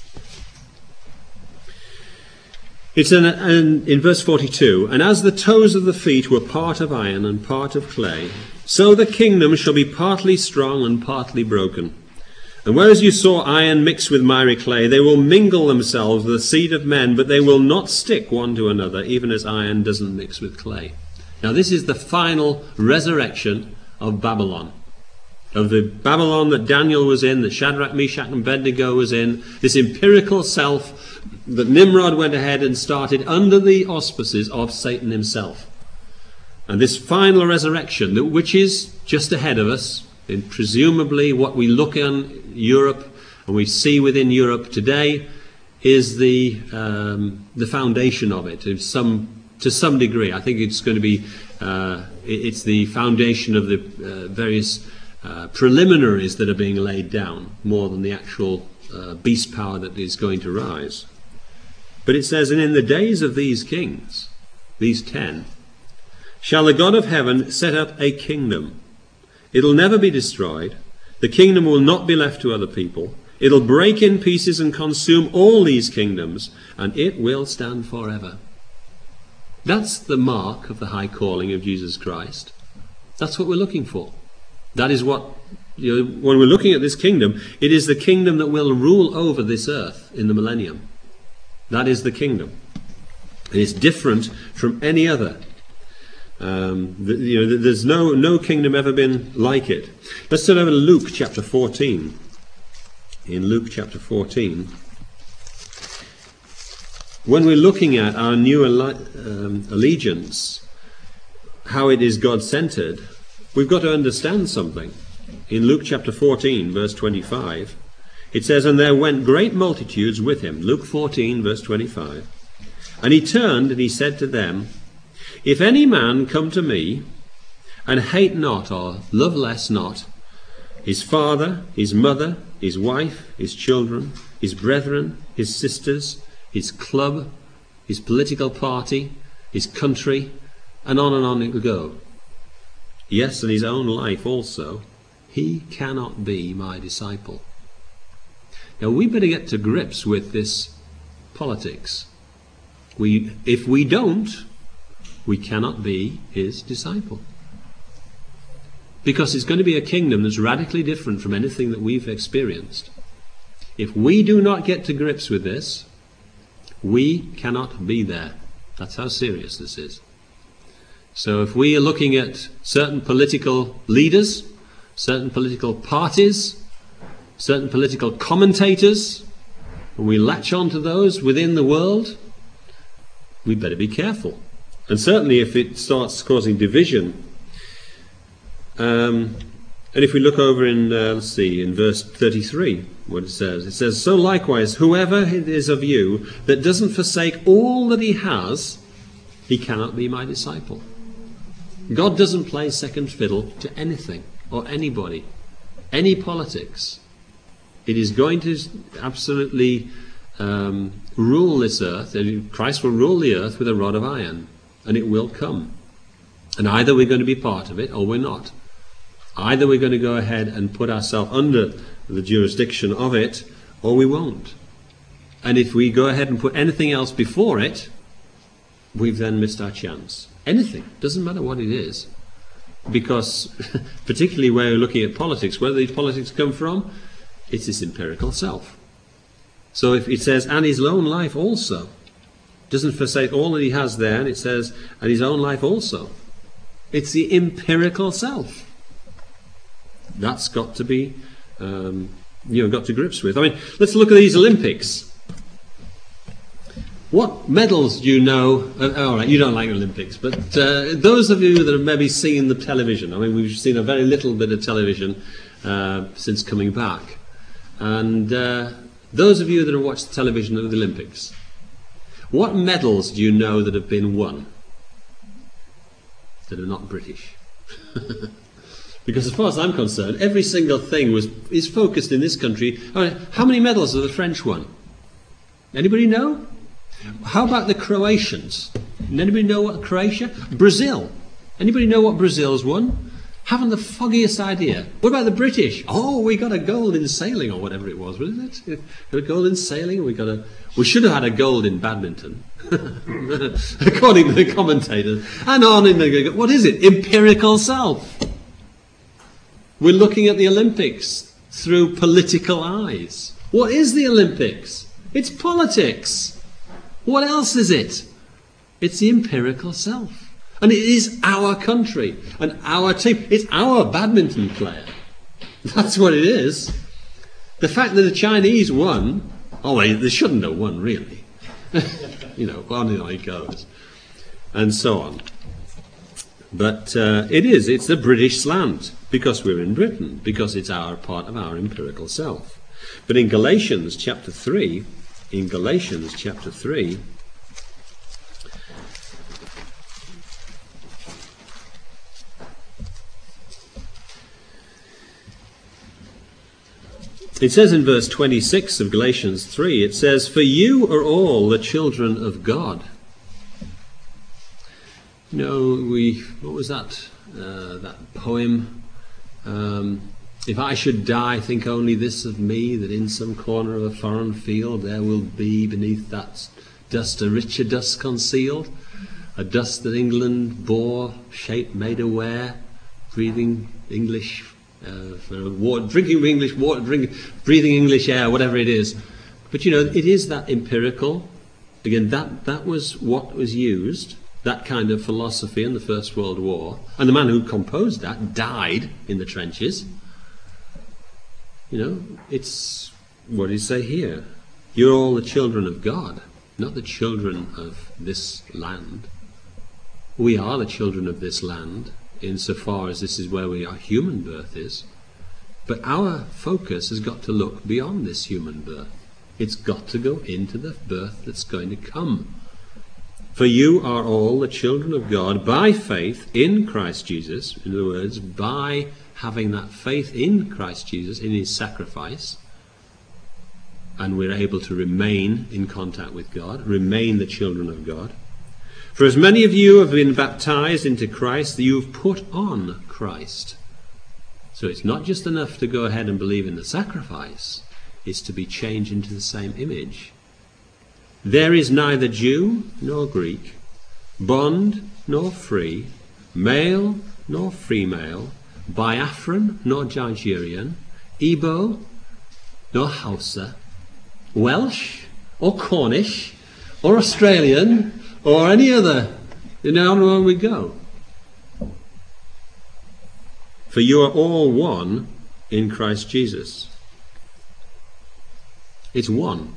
it's an, an, in verse forty-two, and as the toes of the feet were part of iron and part of clay, so the kingdom shall be partly strong and partly broken. And whereas you saw iron mixed with miry clay, they will mingle themselves with the seed of men, but they will not stick one to another, even as iron doesn't mix with clay. Now this is the final resurrection of Babylon. Of the Babylon that Daniel was in, that Shadrach, Meshach and Abednego was in, this empirical self that Nimrod went ahead and started under the auspices of Satan himself. And this final resurrection, which is just ahead of us, in presumably what we look in Europe and we see within Europe today, is the um, the foundation of it. To some to some degree, I think it's going to be uh, it's the foundation of the uh, various uh, preliminaries that are being laid down, more than the actual uh, beast power that is going to rise. But it says, and in the days of these kings, these ten, shall the God of heaven set up a kingdom. It'll never be destroyed. The kingdom will not be left to other people. It'll break in pieces and consume all these kingdoms, and it will stand forever. That's the mark of the high calling of Jesus Christ. That's what we're looking for. That is what, you know, when we're looking at this kingdom, it is the kingdom that will rule over this earth in the millennium. That is the kingdom. And it's different from any other. Um, the, you know, there's no no kingdom ever been like it. Let's turn over to Luke chapter fourteen. In Luke chapter fourteen, when we're looking at our new um, allegiance, how it is God-centered, we've got to understand something. In Luke chapter fourteen, verse twenty-five, it says, and there went great multitudes with him. Luke fourteen, verse twenty-five. And he turned and he said to them, if any man come to me, and hate not, or love less not, his father, his mother, his wife, his children, his brethren, his sisters, his club, his political party, his country, and on and on it will go. Yes, and his own life also, he cannot be my disciple. Now we better get to grips with this politics. We, if we don't, we cannot be his disciple. Because it's going to be a kingdom that's radically different from anything that we've experienced. If we do not get to grips with this, we cannot be there. That's how serious this is. So if we are looking at certain political leaders, certain political parties, certain political commentators, and we latch on to those within the world, we better be careful. And certainly if it starts causing division. Um, and if we look over in, uh, let's see, in verse thirty-three, what it says. It says, so likewise, whoever it is of you that doesn't forsake all that he has, he cannot be my disciple. God doesn't play second fiddle to anything or anybody, any politics. It is going to absolutely um, rule this earth. Christ will rule the earth with a rod of iron. And it will come. And either we're going to be part of it or we're not. Either we're going to go ahead and put ourselves under the jurisdiction of it, or we won't. And if we go ahead and put anything else before it, we've then missed our chance. Anything. Doesn't matter what it is. Because, particularly where we're looking at politics, where these politics come from, it's this empirical self. So if it says, and his own life also, doesn't forsake all that he has there, and it says, and his own life also. It's the empirical self. That's got to be, um, you know, got to grips with. I mean, let's look at these Olympics. What medals do you know? Uh, all right, you don't like Olympics, but uh, those of you that have maybe seen the television, I mean, we've seen a very little bit of television uh, since coming back. And uh, those of you that have watched the television of the Olympics, what medals do you know that have been won that are not British? Because as far as I'm concerned, every single thing was is focused in this country. All right, how many medals have the French won? Anybody know? How about the Croatians? Anybody know what Croatia? Brazil. Anybody know what Brazil's won? Haven't the foggiest idea. What about the British? Oh, we got a gold in sailing, or whatever it was, wasn't it? Got a gold in sailing. We got a. We should have had a gold in badminton, according to the commentators. And on in the. What is it? Empirical self. We're looking at the Olympics. through political eyes. What is the Olympics? It's politics. What else is it? It's the empirical self. And it is our country and our team. It's our badminton player. That's what it is. The fact that the Chinese won, oh, they, they shouldn't have won, really. You know, on and on it goes. And so on. But uh, it is, it's the British slant, because we're in Britain, because it's our part of our empirical self. But in Galatians chapter three, in Galatians chapter three, it says in verse twenty-six of Galatians three, it says, "For you are all the children of God." You know, we, what was that, uh, that poem? Um, if I should die, think only this of me, that in some corner of a foreign field there will be beneath that dust a richer dust concealed, a dust that England bore, shape made aware, breathing English Uh, for water, drinking English water, drink, breathing English air, whatever it is. But you know, it is that empirical. Again, that, that was what was used, that kind of philosophy in the First World War. And the man who composed that died in the trenches. You know, it's, what does he say here? You're all the children of God, not the children of this land. We are the children of this land, insofar as this is where we, our human birth is. But our focus has got to look beyond this human birth. It's got to go into the birth that's going to come. For you are all the children of God by faith in Christ Jesus. In other words, by having that faith in Christ Jesus, in his sacrifice, and we're able to remain in contact with God, remain the children of God. For as many of you have been baptized into Christ, that you have put on Christ. So it's not just enough to go ahead and believe in the sacrifice, it's to be changed into the same image. There is neither Jew nor Greek, bond nor free, male nor female, Biafran nor Nigerian, Igbo nor Hausa, Welsh or Cornish or Australian, or any other, and on and on we go. For you are all one in Christ Jesus. It's one.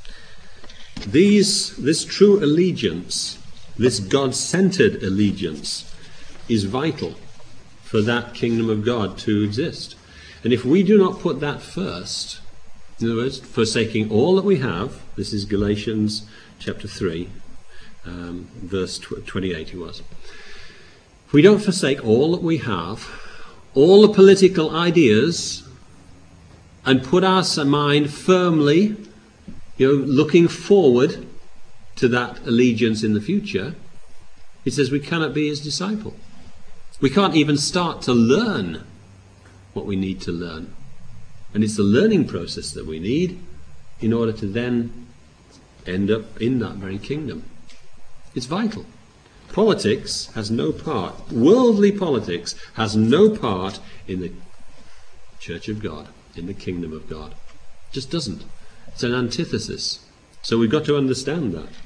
These, this true allegiance, this God-centered allegiance, is vital for that kingdom of God to exist. And if we do not put that first, in other words, forsaking all that we have, this is Galatians chapter three, Um, verse twenty-eight it was. If we don't forsake all that we have, all the political ideas, and put our mind firmly, you know, looking forward to that allegiance in the future, it says we cannot be his disciple. We can't even start to learn what we need to learn. And it's the learning process that we need in order to then end up in that very kingdom. It's vital. Politics has no part, worldly politics has no part in the church of God, in the kingdom of God. It just doesn't. It's an antithesis. So we've got to understand that.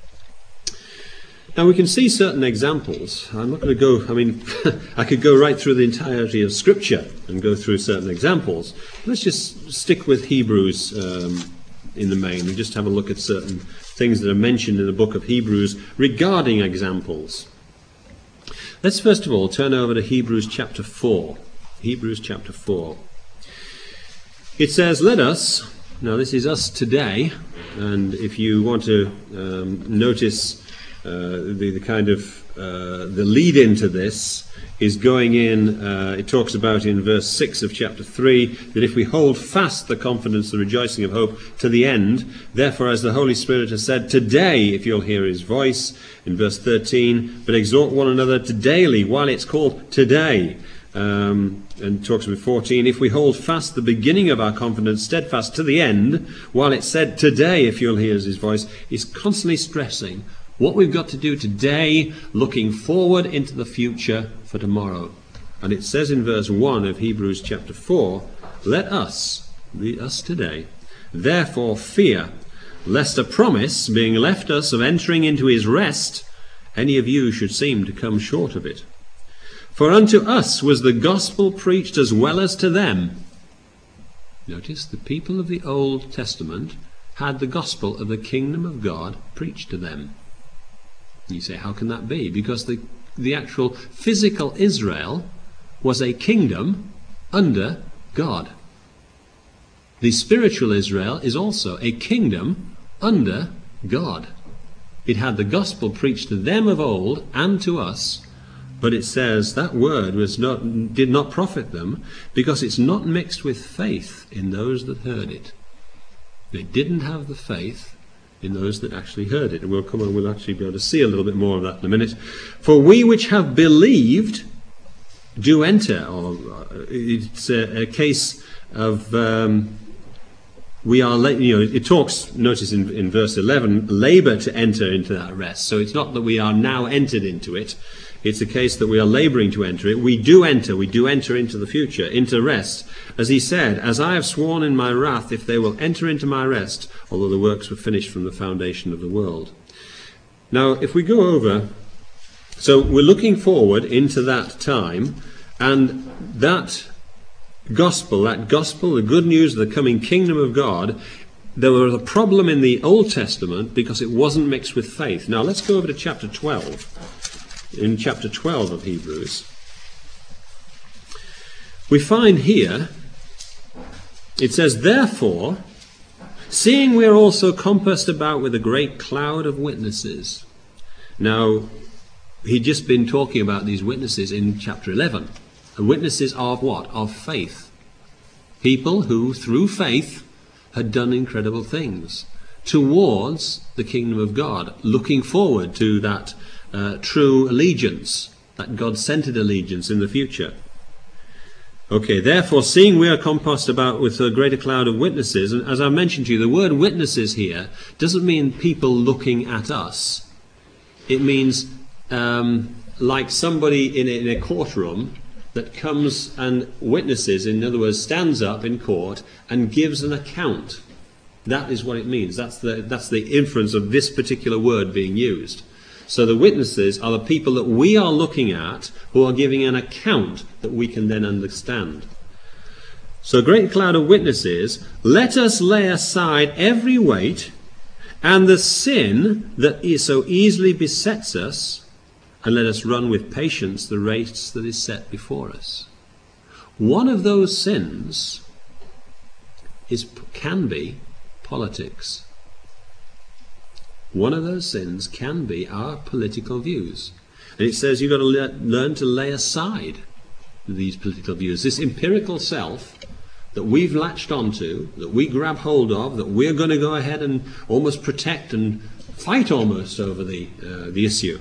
Now we can see certain examples. I'm not going to go, I mean, I could go right through the entirety of Scripture and go through certain examples. Let's just stick with Hebrews um, in the main and just have a look at certain things that are mentioned in the book of Hebrews regarding examples. Let's first of all turn over to Hebrews chapter four. Hebrews chapter four. It says, let us, now this is us today, and if you want to um, notice uh, the, the kind of uh, the lead into this is going in, uh, it talks about in verse six of chapter three, that if we hold fast the confidence, the rejoicing of hope to the end, therefore as the Holy Spirit has said, today if you'll hear his voice, in verse thirteen, but exhort one another to daily, while it's called today. Um, and talks about fourteen, if we hold fast the beginning of our confidence steadfast to the end, while it said today if you'll hear his voice, is constantly stressing what we've got to do today, looking forward into the future for tomorrow. And it says in verse one of Hebrews chapter four, let us, the us today, therefore fear, lest a promise being left us of entering into his rest, any of you should seem to come short of it. For unto us was the gospel preached as well as to them. Notice, the people of the Old Testament had the gospel of the kingdom of God preached to them. You say, how can that be? Because the, the actual physical Israel was a kingdom under God. The spiritual Israel is also a kingdom under God. It had the gospel preached to them of old and to us, but it says that word was not, did not profit them because it's not mixed with faith in those that heard it. They didn't have the faith in those that actually heard it. And we'll come on, we'll actually be able to see a little bit more of that in a minute. For we which have believed do enter, or it's a, a case of um, we are, you know, it talks, notice in, in verse eleven, labour to enter into that rest. So it's not that we are now entered into it. It's a case that we are labouring to enter it. We do enter, we do enter into the future, into rest. As he said, as I have sworn in my wrath, if they will enter into my rest, although the works were finished from the foundation of the world. Now, if we go over, so we're looking forward into that time, and that gospel, that gospel, the good news of the coming kingdom of God, there was a problem in the Old Testament because it wasn't mixed with faith. Now, let's go over to chapter twelve. In chapter twelve of Hebrews, we find here, it says, therefore, seeing we are also compassed about with a great cloud of witnesses. Now, he'd just been talking about these witnesses in chapter eleven. And witnesses of what? Of faith. People who, through faith, had done incredible things towards the kingdom of God, looking forward to that Uh, true allegiance, that God-centered allegiance in the future. Okay, therefore, seeing we are compassed about with a greater cloud of witnesses, and as I mentioned to you, the word witnesses here doesn't mean people looking at us. It means um, like somebody in a, in a courtroom that comes and witnesses, in other words, stands up in court and gives an account. That is what it means. That's the, that's the inference of this particular word being used. So the witnesses are the people that we are looking at who are giving an account that we can then understand. So a great cloud of witnesses, let us lay aside every weight and the sin that is so easily besets us, and let us run with patience the race that is set before us. One of those sins is, can be politics. One of those sins can be our political views. And it says you've got to le- learn to lay aside these political views. This empirical self that we've latched onto, that we grab hold of, that we're going to go ahead and almost protect and fight almost over the, uh, the issue.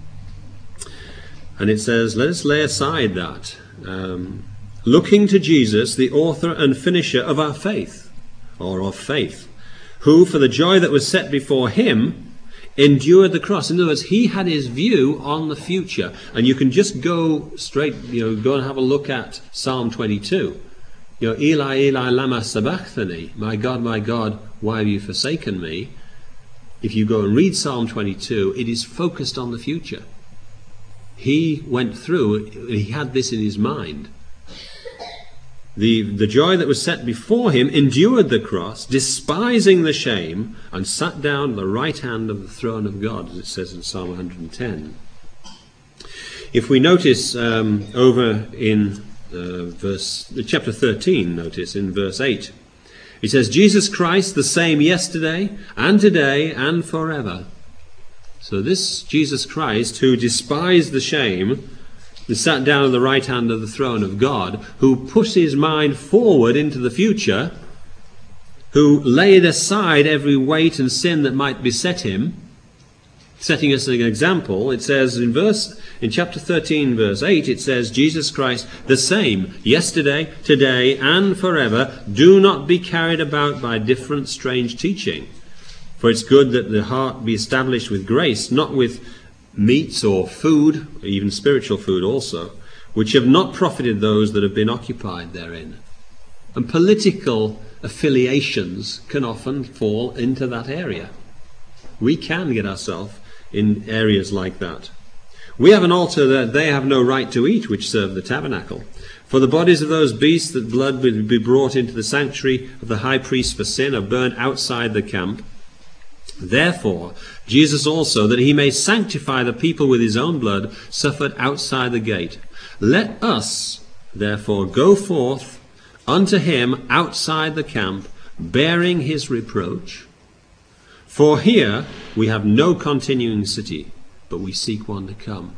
And it says, let us lay aside that. Um, looking to Jesus, the author and finisher of our faith, or of faith, who, for the joy that was set before him, endured the cross. In other words, he had his view on the future. And you can just go straight, you know, go and have a look at Psalm twenty-two. You know, Eli, Eli, lama sabachthani, my God, my God, why have you forsaken me? If you go and read Psalm twenty-two, it is focused on the future. He went through, he had this in his mind. The, the joy that was set before him endured the cross, despising the shame, and sat down at the right hand of the throne of God, as it says in Psalm one hundred ten. If we notice um, over in uh, verse chapter thirteen, notice in verse eight, it says, Jesus Christ the same yesterday and today and forever. So this Jesus Christ, who despised the shame, who sat down at the right hand of the throne of God, who put his mind forward into the future, who laid aside every weight and sin that might beset him, setting us an example. It says in verse in chapter thirteen, verse eight, it says, Jesus Christ the same, yesterday, today, and forever. Do not be carried about by different strange teaching. For it's good that the heart be established with grace, not with meats or food, even spiritual food also, which have not profited those that have been occupied therein. And political affiliations can often fall into that area. We can get ourselves in areas like that. We have an altar that they have no right to eat, which serve the tabernacle. For the bodies of those beasts that blood would be brought into the sanctuary of the high priest for sin are burnt outside the camp. Therefore, Jesus also, that he may sanctify the people with his own blood, suffered outside the gate. Let us, therefore, go forth unto him outside the camp, bearing his reproach. For here we have no continuing city, but we seek one to come.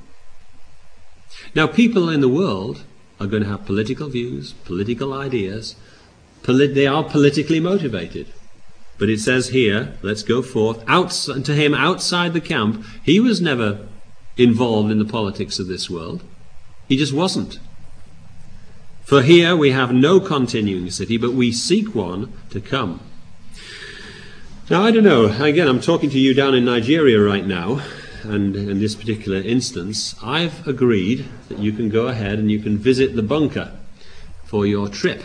Now, people in the world are going to have political views, political ideas. Polit- they are politically motivated. But it says here, let's go forth outside, to him outside the camp. He was never involved in the politics of this world. He just wasn't. For here we have no continuing city, but we seek one to come. Now, I don't know. Again, I'm talking to you down in Nigeria right now. And in this particular instance, I've agreed that you can go ahead and you can visit the bunker for your trip.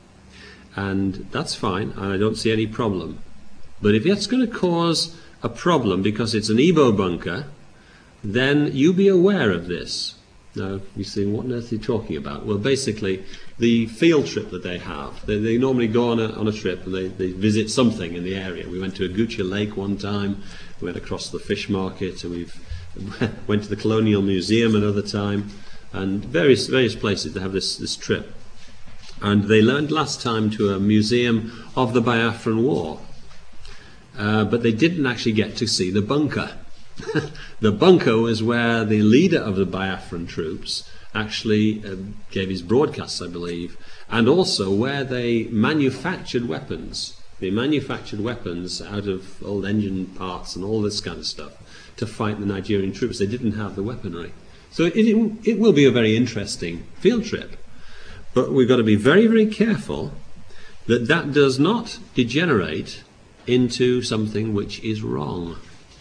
And that's fine, and I don't see any problem. But if it's going to cause a problem because it's an Igbo bunker, then you be aware of this. Now, you see, what on earth are you talking about? Well, basically, the field trip that they have, they, they normally go on a, on a trip and they, they visit something in the area. We went to Agucha Lake one time, we went across the fish market, and we went to the Colonial Museum another time, and various various places they have this, this trip. And they learned last time to a museum of the Biafran War. Uh, but they didn't actually get to see the bunker. The bunker was where the leader of the Biafran troops actually uh, gave his broadcasts, I believe, and also where they manufactured weapons. They manufactured weapons out of old engine parts and all this kind of stuff to fight the Nigerian troops. They didn't have the weaponry. So it, it, it will be a very interesting field trip. But we've got to be very, very careful that that does not degenerate into something which is wrong.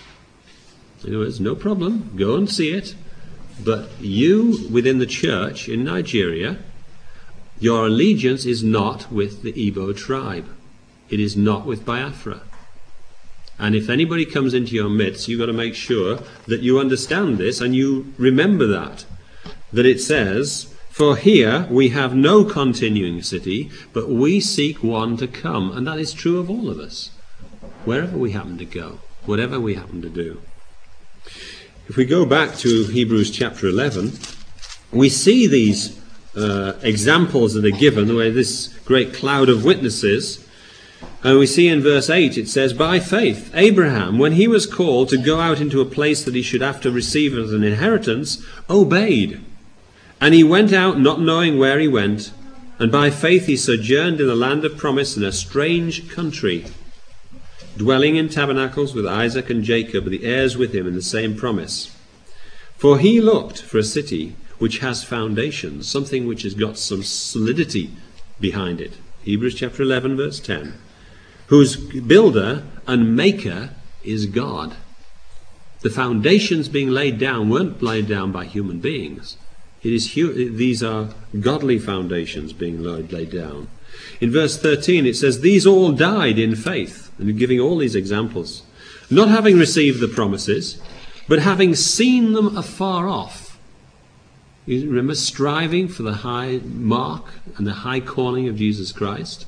In other words, no problem, go and see it. But you, within the church in Nigeria, your allegiance is not with the Igbo tribe. It is not with Biafra. And if anybody comes into your midst, you've got to make sure that you understand this and you remember that. That it says, for here we have no continuing city, but we seek one to come. And that is true of all of us, wherever we happen to go, whatever we happen to do. If we go back to Hebrews chapter eleven, we see these uh, examples that are given, where this great cloud of witnesses, and we see in verse eight, it says, by faith, Abraham, when he was called to go out into a place that he should after receive as an inheritance, obeyed. And he went out not knowing where he went, and by faith he sojourned in the land of promise in a strange country, dwelling in tabernacles with Isaac and Jacob, the heirs with him in the same promise. For he looked for a city which has foundations, something which has got some solidity behind it. Hebrews chapter eleven, verse ten. Whose builder and maker is God. The foundations being laid down weren't laid down by human beings. It is hu- these are godly foundations being laid, laid down. In verse thirteen it says, these all died in faith. And giving all these examples. Not having received the promises, but having seen them afar off. You remember striving for the high mark and the high calling of Jesus Christ?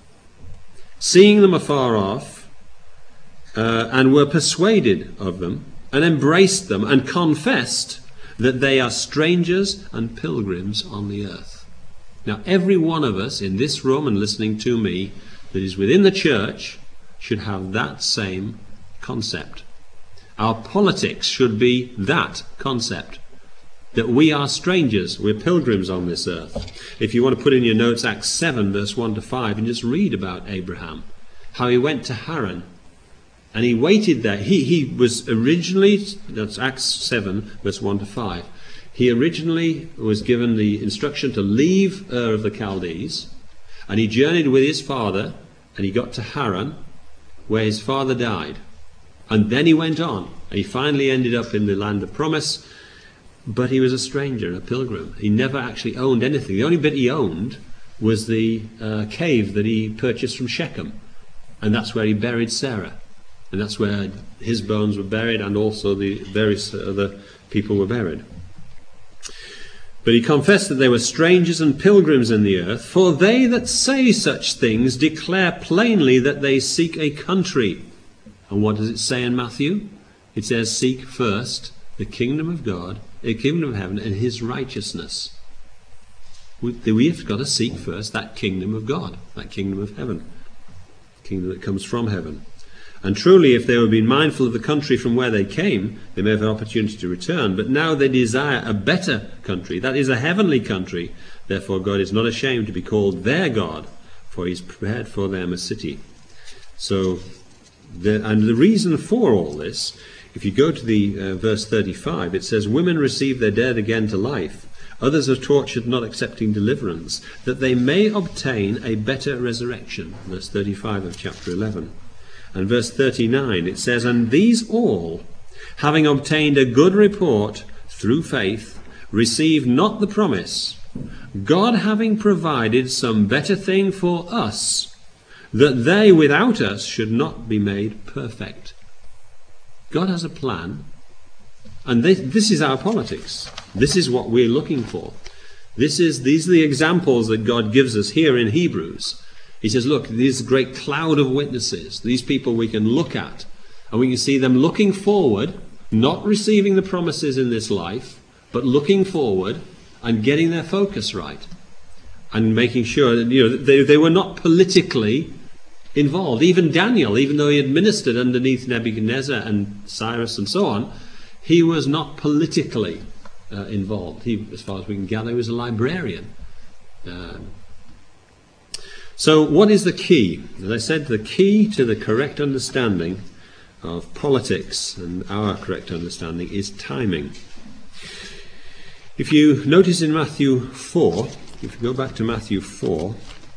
Seeing them afar off, uh, and were persuaded of them, and embraced them, and confessed that they are strangers and pilgrims on the earth. Now, every one of us in this room and listening to me that is within the church should have that same concept. Our politics should be that concept. That we are strangers, we're pilgrims on this earth. If you want to put in your notes Acts seven, verse one to five, and just read about Abraham, how he went to Haran, and he waited there. He, he was originally, that's Acts seven, verse one to five, he originally was given the instruction to leave Ur of the Chaldees, and he journeyed with his father, and he got to Haran, where his father died. And then he went on, and he finally ended up in the land of promise, but he was a stranger, a pilgrim. He never actually owned anything. The only bit he owned was the uh, cave that he purchased from Shechem. And that's where he buried Sarah. And that's where his bones were buried, and also the various other people were buried. But he confessed that they were strangers and pilgrims in the earth, for they that say such things declare plainly that they seek a country. And what does it say in Matthew? It says, seek first the kingdom of God, the kingdom of heaven, and his righteousness. We, we've got to seek first that kingdom of God, that kingdom of heaven, the kingdom that comes from heaven. And truly, if they were being mindful of the country from where they came, they may have an opportunity to return. But now they desire a better country, that is a heavenly country. Therefore God is not ashamed to be called their God, for he's prepared for them a city. So, the, and the reason for all this, if you go to the uh, verse thirty-five, it says, women receive their dead again to life. Others are tortured, not accepting deliverance, that they may obtain a better resurrection. Verse thirty-five of chapter eleven. And verse thirty-nine, it says, and these all, having obtained a good report through faith, receive not the promise, God having provided some better thing for us, that they without us should not be made perfect. God has a plan, and this, this is our politics. This is what we're looking for. This is, these are the examples that God gives us here in Hebrews. He says, look, this great cloud of witnesses, these people we can look at, and we can see them looking forward, not receiving the promises in this life, but looking forward and getting their focus right, and making sure that, you know, they, they were not politically involved. Even Daniel, even though he had ministered underneath Nebuchadnezzar and Cyrus and so on, he was not politically uh, involved. He, as far as we can gather, he was a librarian. Um, So what is the key? As I said, the key to the correct understanding of politics and our correct understanding is timing. If you notice in Matthew four, if you go back to Matthew four,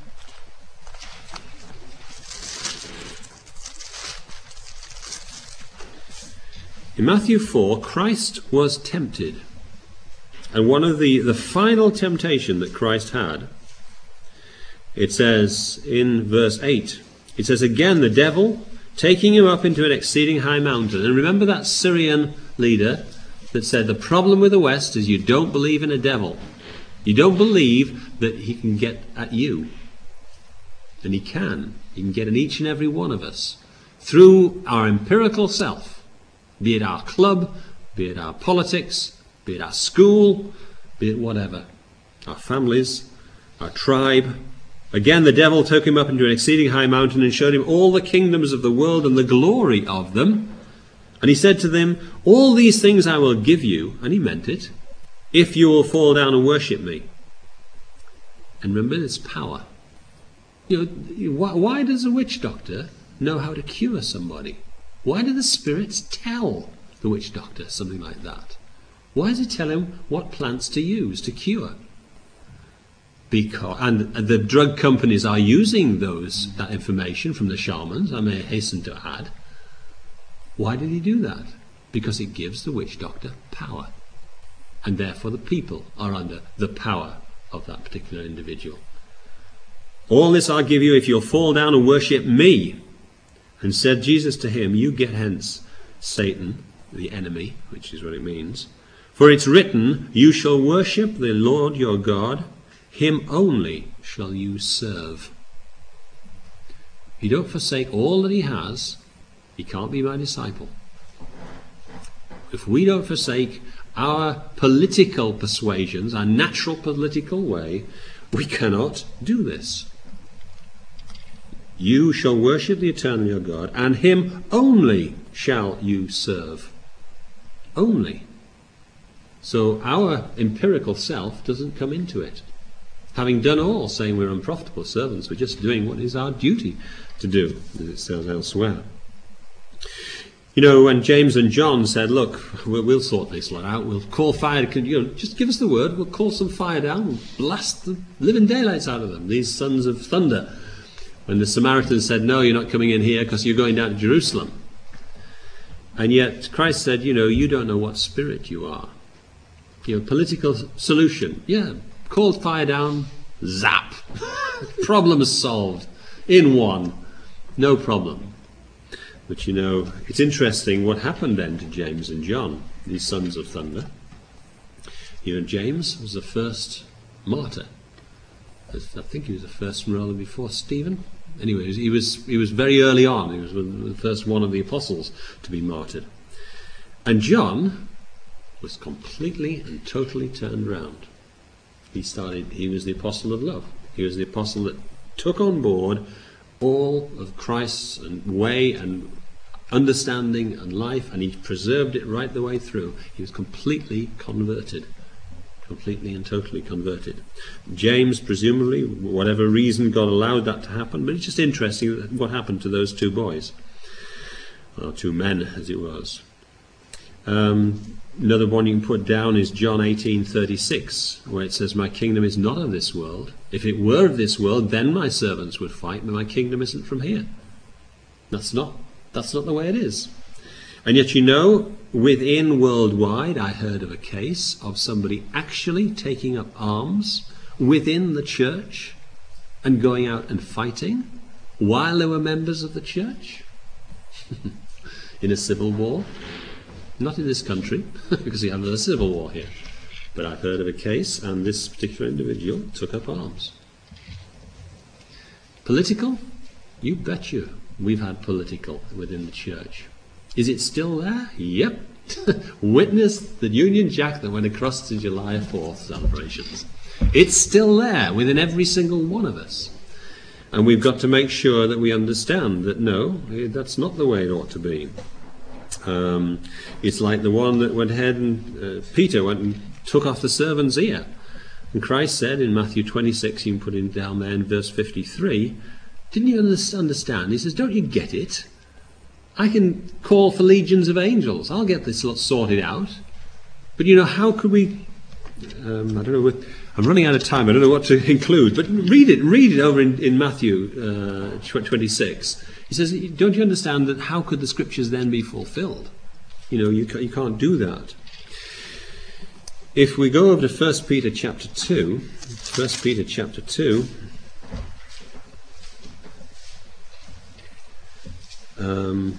in Matthew four, Christ was tempted. And one of the, the final temptation that Christ had, it says in verse eight, it says, again the devil, taking him up into an exceeding high mountain. And remember that Syrian leader that said the problem with the West is you don't believe in a devil. You don't believe that he can get at you. And he can. He can get in each and every one of us through our empirical self, be it our club, be it our politics, be it our school, be it whatever, our families, our tribe. Again, the devil took him up into an exceeding high mountain and showed him all the kingdoms of the world and the glory of them. And he said to them, all these things I will give you, and he meant it, if you will fall down and worship me. And remember, it's power. You know, why, why does a witch doctor know how to cure somebody? Why do the spirits tell the witch doctor something like that? Why does he tell him what plants to use to cure? Because, and the drug companies are using those that information from the shamans, I may hasten to add. Why did he do that? Because it gives the witch doctor power. And therefore the people are under the power of that particular individual. All this I'll give you if you'll fall down and worship me. And said Jesus to him, you get hence, Satan, the enemy, which is what it means. For it's written, you shall worship the Lord your God, him only shall you serve. If you don't forsake all that he has, he can't be my disciple. If we don't forsake our political persuasions, our natural political way, we cannot do this. You shall worship the eternal your God, and him only shall you serve. Only. So our empirical self doesn't come into it. Having done all, saying we're unprofitable servants, we're just doing what is our duty to do, as it says elsewhere. You know, when James and John said, look, we'll, we'll sort this lot out, we'll call fire, you know, just give us the word, we'll call some fire down, we'll blast the living daylights out of them, these sons of thunder. When the Samaritans said, no, you're not coming in here because you're going down to Jerusalem. And yet Christ said, you know, you don't know what spirit you are. You know, political solution, yeah, call fire down, Zap! Problem solved. In one. No problem. But you know, it's interesting what happened then to James and John, these sons of thunder. You know, James was the first martyr. I think he was the first rather before Stephen. Anyway, he was he was very early on. He was the first one of the apostles to be martyred. And John was completely and totally turned round. He started. He was the apostle of love. He was the apostle that took on board all of Christ's way and understanding and life, and he preserved it right the way through. He was completely converted. Completely and totally converted. James, presumably, whatever reason, God allowed that to happen, but it's just interesting what happened to those two boys, or two men, as it was. Um, another one you can put down is John eighteen thirty-six, where it says, "My kingdom is not of this world. If it were of this world, then my servants would fight, but my kingdom isn't from here." That's not, that's not the way it is. And yet, you know, within worldwide, I heard of a case of somebody actually taking up arms within the church and going out and fighting while they were members of the church in a civil war. Not in this country, because we have a civil war here. But I've heard of a case, and this particular individual took up arms. Political? You bet you. We've had political within the church. Is it still there? Yep. Witness the Union Jack that went across to July fourth celebrations. It's still there within every single one of us. And we've got to make sure that we understand that no, that's not the way it ought to be. Um, it's like the one that went ahead and uh, Peter went and took off the servant's ear. And Christ said in Matthew twenty-six, you can put it down there in verse fifty-three, didn't you understand? He says, don't you get it? I can call for legions of angels. I'll get this lot sorted out. But you know, how could we... Um, I don't know, what, I'm running out of time. I don't know what to include. But read it. Read it over in, in Matthew uh, twenty-six. He says, don't you understand that how could the scriptures then be fulfilled? You know, you, ca- you can't do that. If we go over to First Peter chapter two, First Peter chapter two... Um,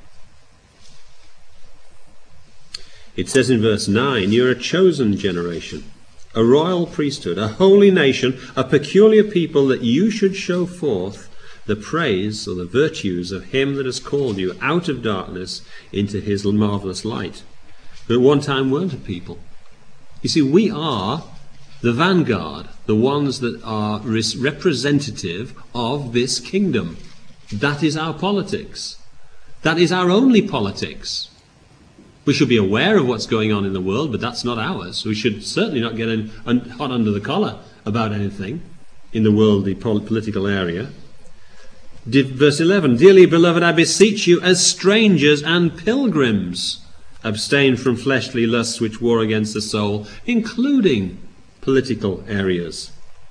it says in verse nine, you're a chosen generation, a royal priesthood, a holy nation, a peculiar people, that you should show forth the praise or the virtues of him that has called you out of darkness into his marvellous light. Who at one time weren't a people. You see, we are the vanguard, the ones that are representative of this kingdom. That is our politics. That is our only politics. We should be aware of what's going on in the world, but that's not ours. We should certainly not get in, un, hot under the collar about anything in the worldly pol- political area. Did, verse eleven, dearly beloved, I beseech you as strangers and pilgrims, abstain from fleshly lusts which war against the soul, including political areas.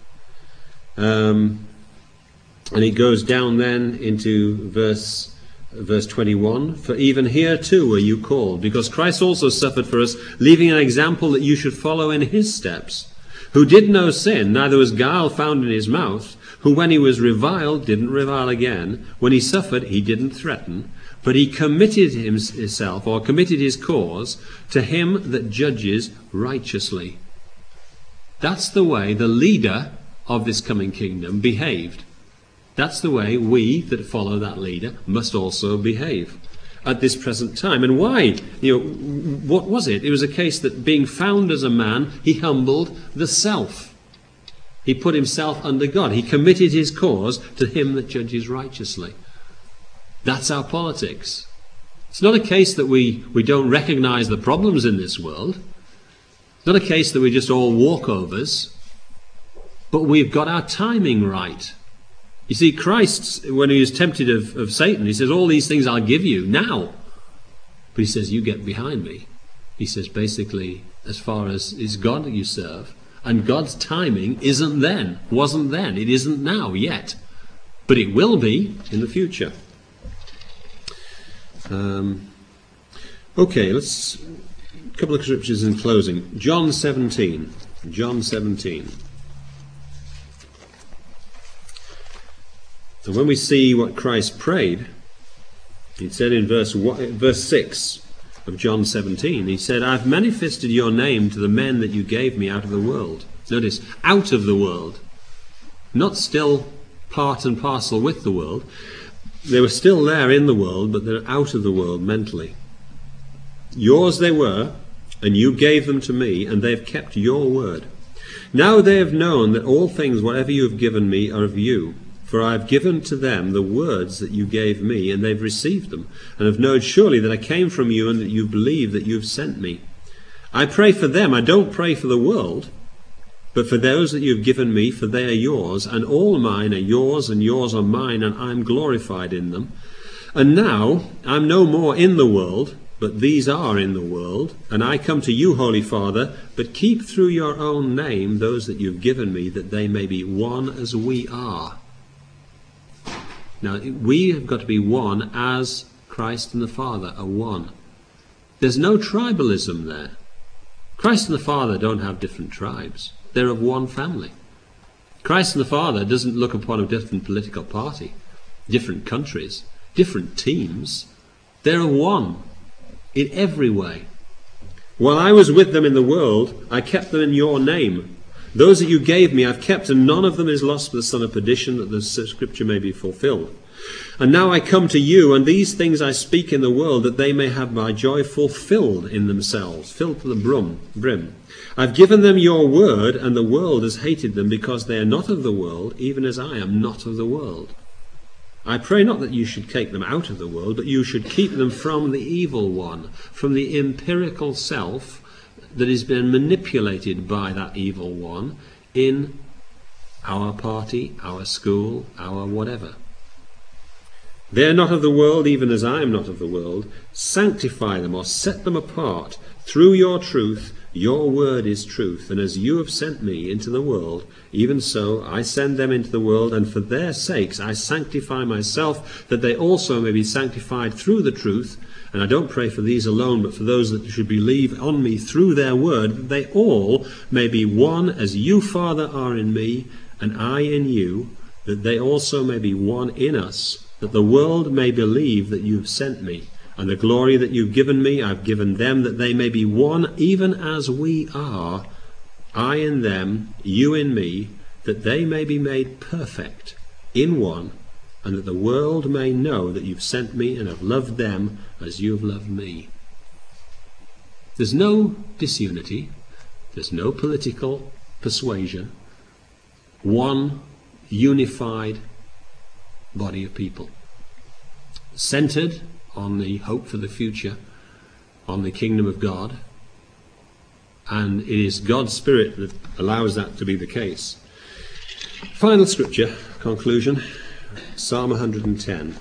Um... And it goes down then into verse verse twenty-one. For even here too are you called, because Christ also suffered for us, leaving an example that you should follow in his steps, who did no sin, neither was guile found in his mouth, who when he was reviled didn't revile again, when he suffered he didn't threaten, but he committed himself, or committed his cause, to him that judges righteously. That's the way the leader of this coming kingdom behaved. That's the way we that follow that leader must also behave at this present time. And why? You know, what was it? It was a case that being found as a man, he humbled the self. He put himself under God. He committed his cause to him that judges righteously. That's our politics. It's not a case that we, we don't recognize the problems in this world. It's not a case that we're just all walkovers. But we've got our timing right. You see, Christ, when he was tempted of, of Satan, he says, all these things I'll give you now. But he says, you get behind me. He says, basically, as far as is God that you serve, and God's timing isn't then, wasn't then, it isn't now yet. But it will be in the future. Um, okay, let's, a couple of scriptures in closing. John seventeen. John seventeen. And when we see what Christ prayed, he said in verse one, verse six of John seventeen, he said, I've manifested your name to the men that you gave me out of the world. Notice, out of the world. Not still part and parcel with the world. They were still there in the world, but they're out of the world mentally. Yours they were, and you gave them to me, and they have kept your word. Now they have known that all things, whatever you have given me, are of you. For I have given to them the words that you gave me, and they've received them, and have known surely that I came from you, and that you believe that you have sent me. I pray for them. I don't pray for the world, but for those that you have given me, for they are yours, and all mine are yours, and yours are mine, and I am glorified in them. And now I am no more in the world, but these are in the world, and I come to you, Holy Father, but keep through your own name those that you have given me, that they may be one as we are. Now, we have got to be one as Christ and the Father are one. There's no tribalism there. Christ and the Father don't have different tribes. They're of one family. Christ and the Father doesn't look upon a different political party, different countries, different teams. They're of one in every way. While I was with them in the world, I kept them in your name. Those that you gave me I've kept, and none of them is lost for the son of perdition, that the scripture may be fulfilled. And now I come to you, and these things I speak in the world, that they may have my joy fulfilled in themselves, filled to the brim. brim. I've given them your word, and the world has hated them, because they are not of the world, even as I am not of the world. I pray not that you should take them out of the world, but you should keep them from the evil one, from the empirical self that has been manipulated by that evil one in our party, our school, our whatever. They are not of the world, even as I am not of the world. Sanctify them, or set them apart through your truth. Your word is truth, and as you have sent me into the world, even so I send them into the world, and for their sakes I sanctify myself, that they also may be sanctified through the truth. And I don't pray for these alone, but for those that should believe on me through their word, that they all may be one, as you, Father, are in me, and I in you, that they also may be one in us, that the world may believe that you have sent me. And the glory that you've given me, I've given them, that they may be one, even as we are, I in them, you in me, that they may be made perfect in one, and that the world may know that you've sent me and have loved them as you have loved me. There's no disunity. There's no political persuasion. One unified body of people, centered on the hope for the future, on the kingdom of God, and it is God's Spirit that allows that to be the case. Final scripture, conclusion, Psalm one hundred ten.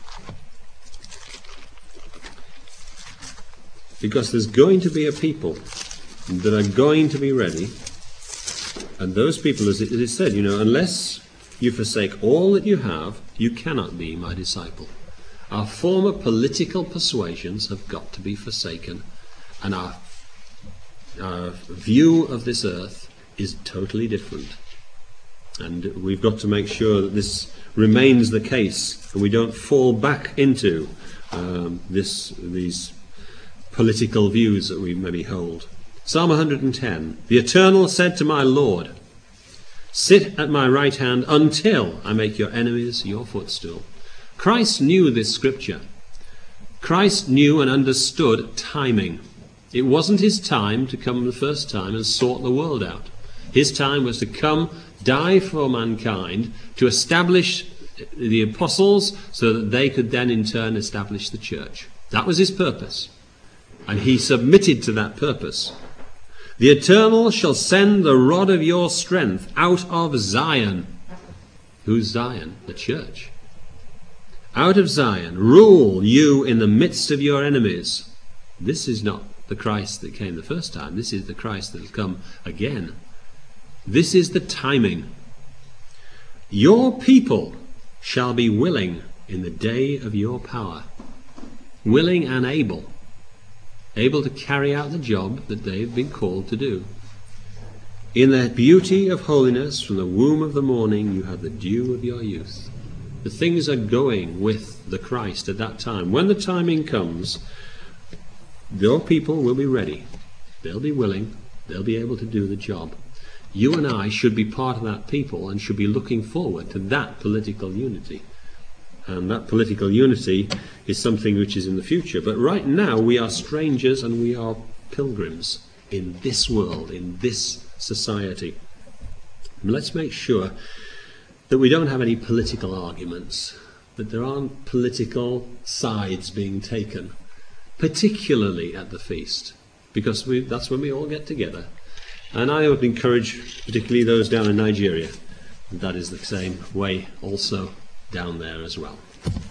Because there's going to be a people that are going to be ready, and those people, as it is said, you know, unless you forsake all that you have, you cannot be my disciple. Our former political persuasions have got to be forsaken, and our, our view of this earth is totally different. And we've got to make sure that this remains the case, and we don't fall back into um, this these political views that we maybe hold. Psalm one hundred ten. The Eternal said to my Lord, sit at my right hand until I make your enemies your footstool. Christ knew this scripture. Christ knew and understood timing. It wasn't his time to come the first time and sort the world out. His time was to come, die for mankind, to establish the apostles so that they could then in turn establish the church. That was his purpose. And he submitted to that purpose. The Eternal shall send the rod of your strength out of Zion. Who's Zion? The church. Out of Zion, rule you in the midst of your enemies. This is not the Christ that came the first time. This is the Christ that will come again. This is the timing. Your people shall be willing in the day of your power. Willing and able. Able to carry out the job that they've been called to do. In the beauty of holiness, from the womb of the morning, you have the dew of your youth. that things are going with the Christ at that time. When the timing comes, your people will be ready. They'll be willing. They'll be able to do the job. You and I should be part of that people and should be looking forward to that political unity. And that political unity is something which is in the future. But right now we are strangers and we are pilgrims in this world, in this society. And let's make sure that we don't have any political arguments, that there aren't political sides being taken, particularly at the feast, because we, that's when we all get together. And I would encourage, particularly those down in Nigeria, that is the same way also down there as well.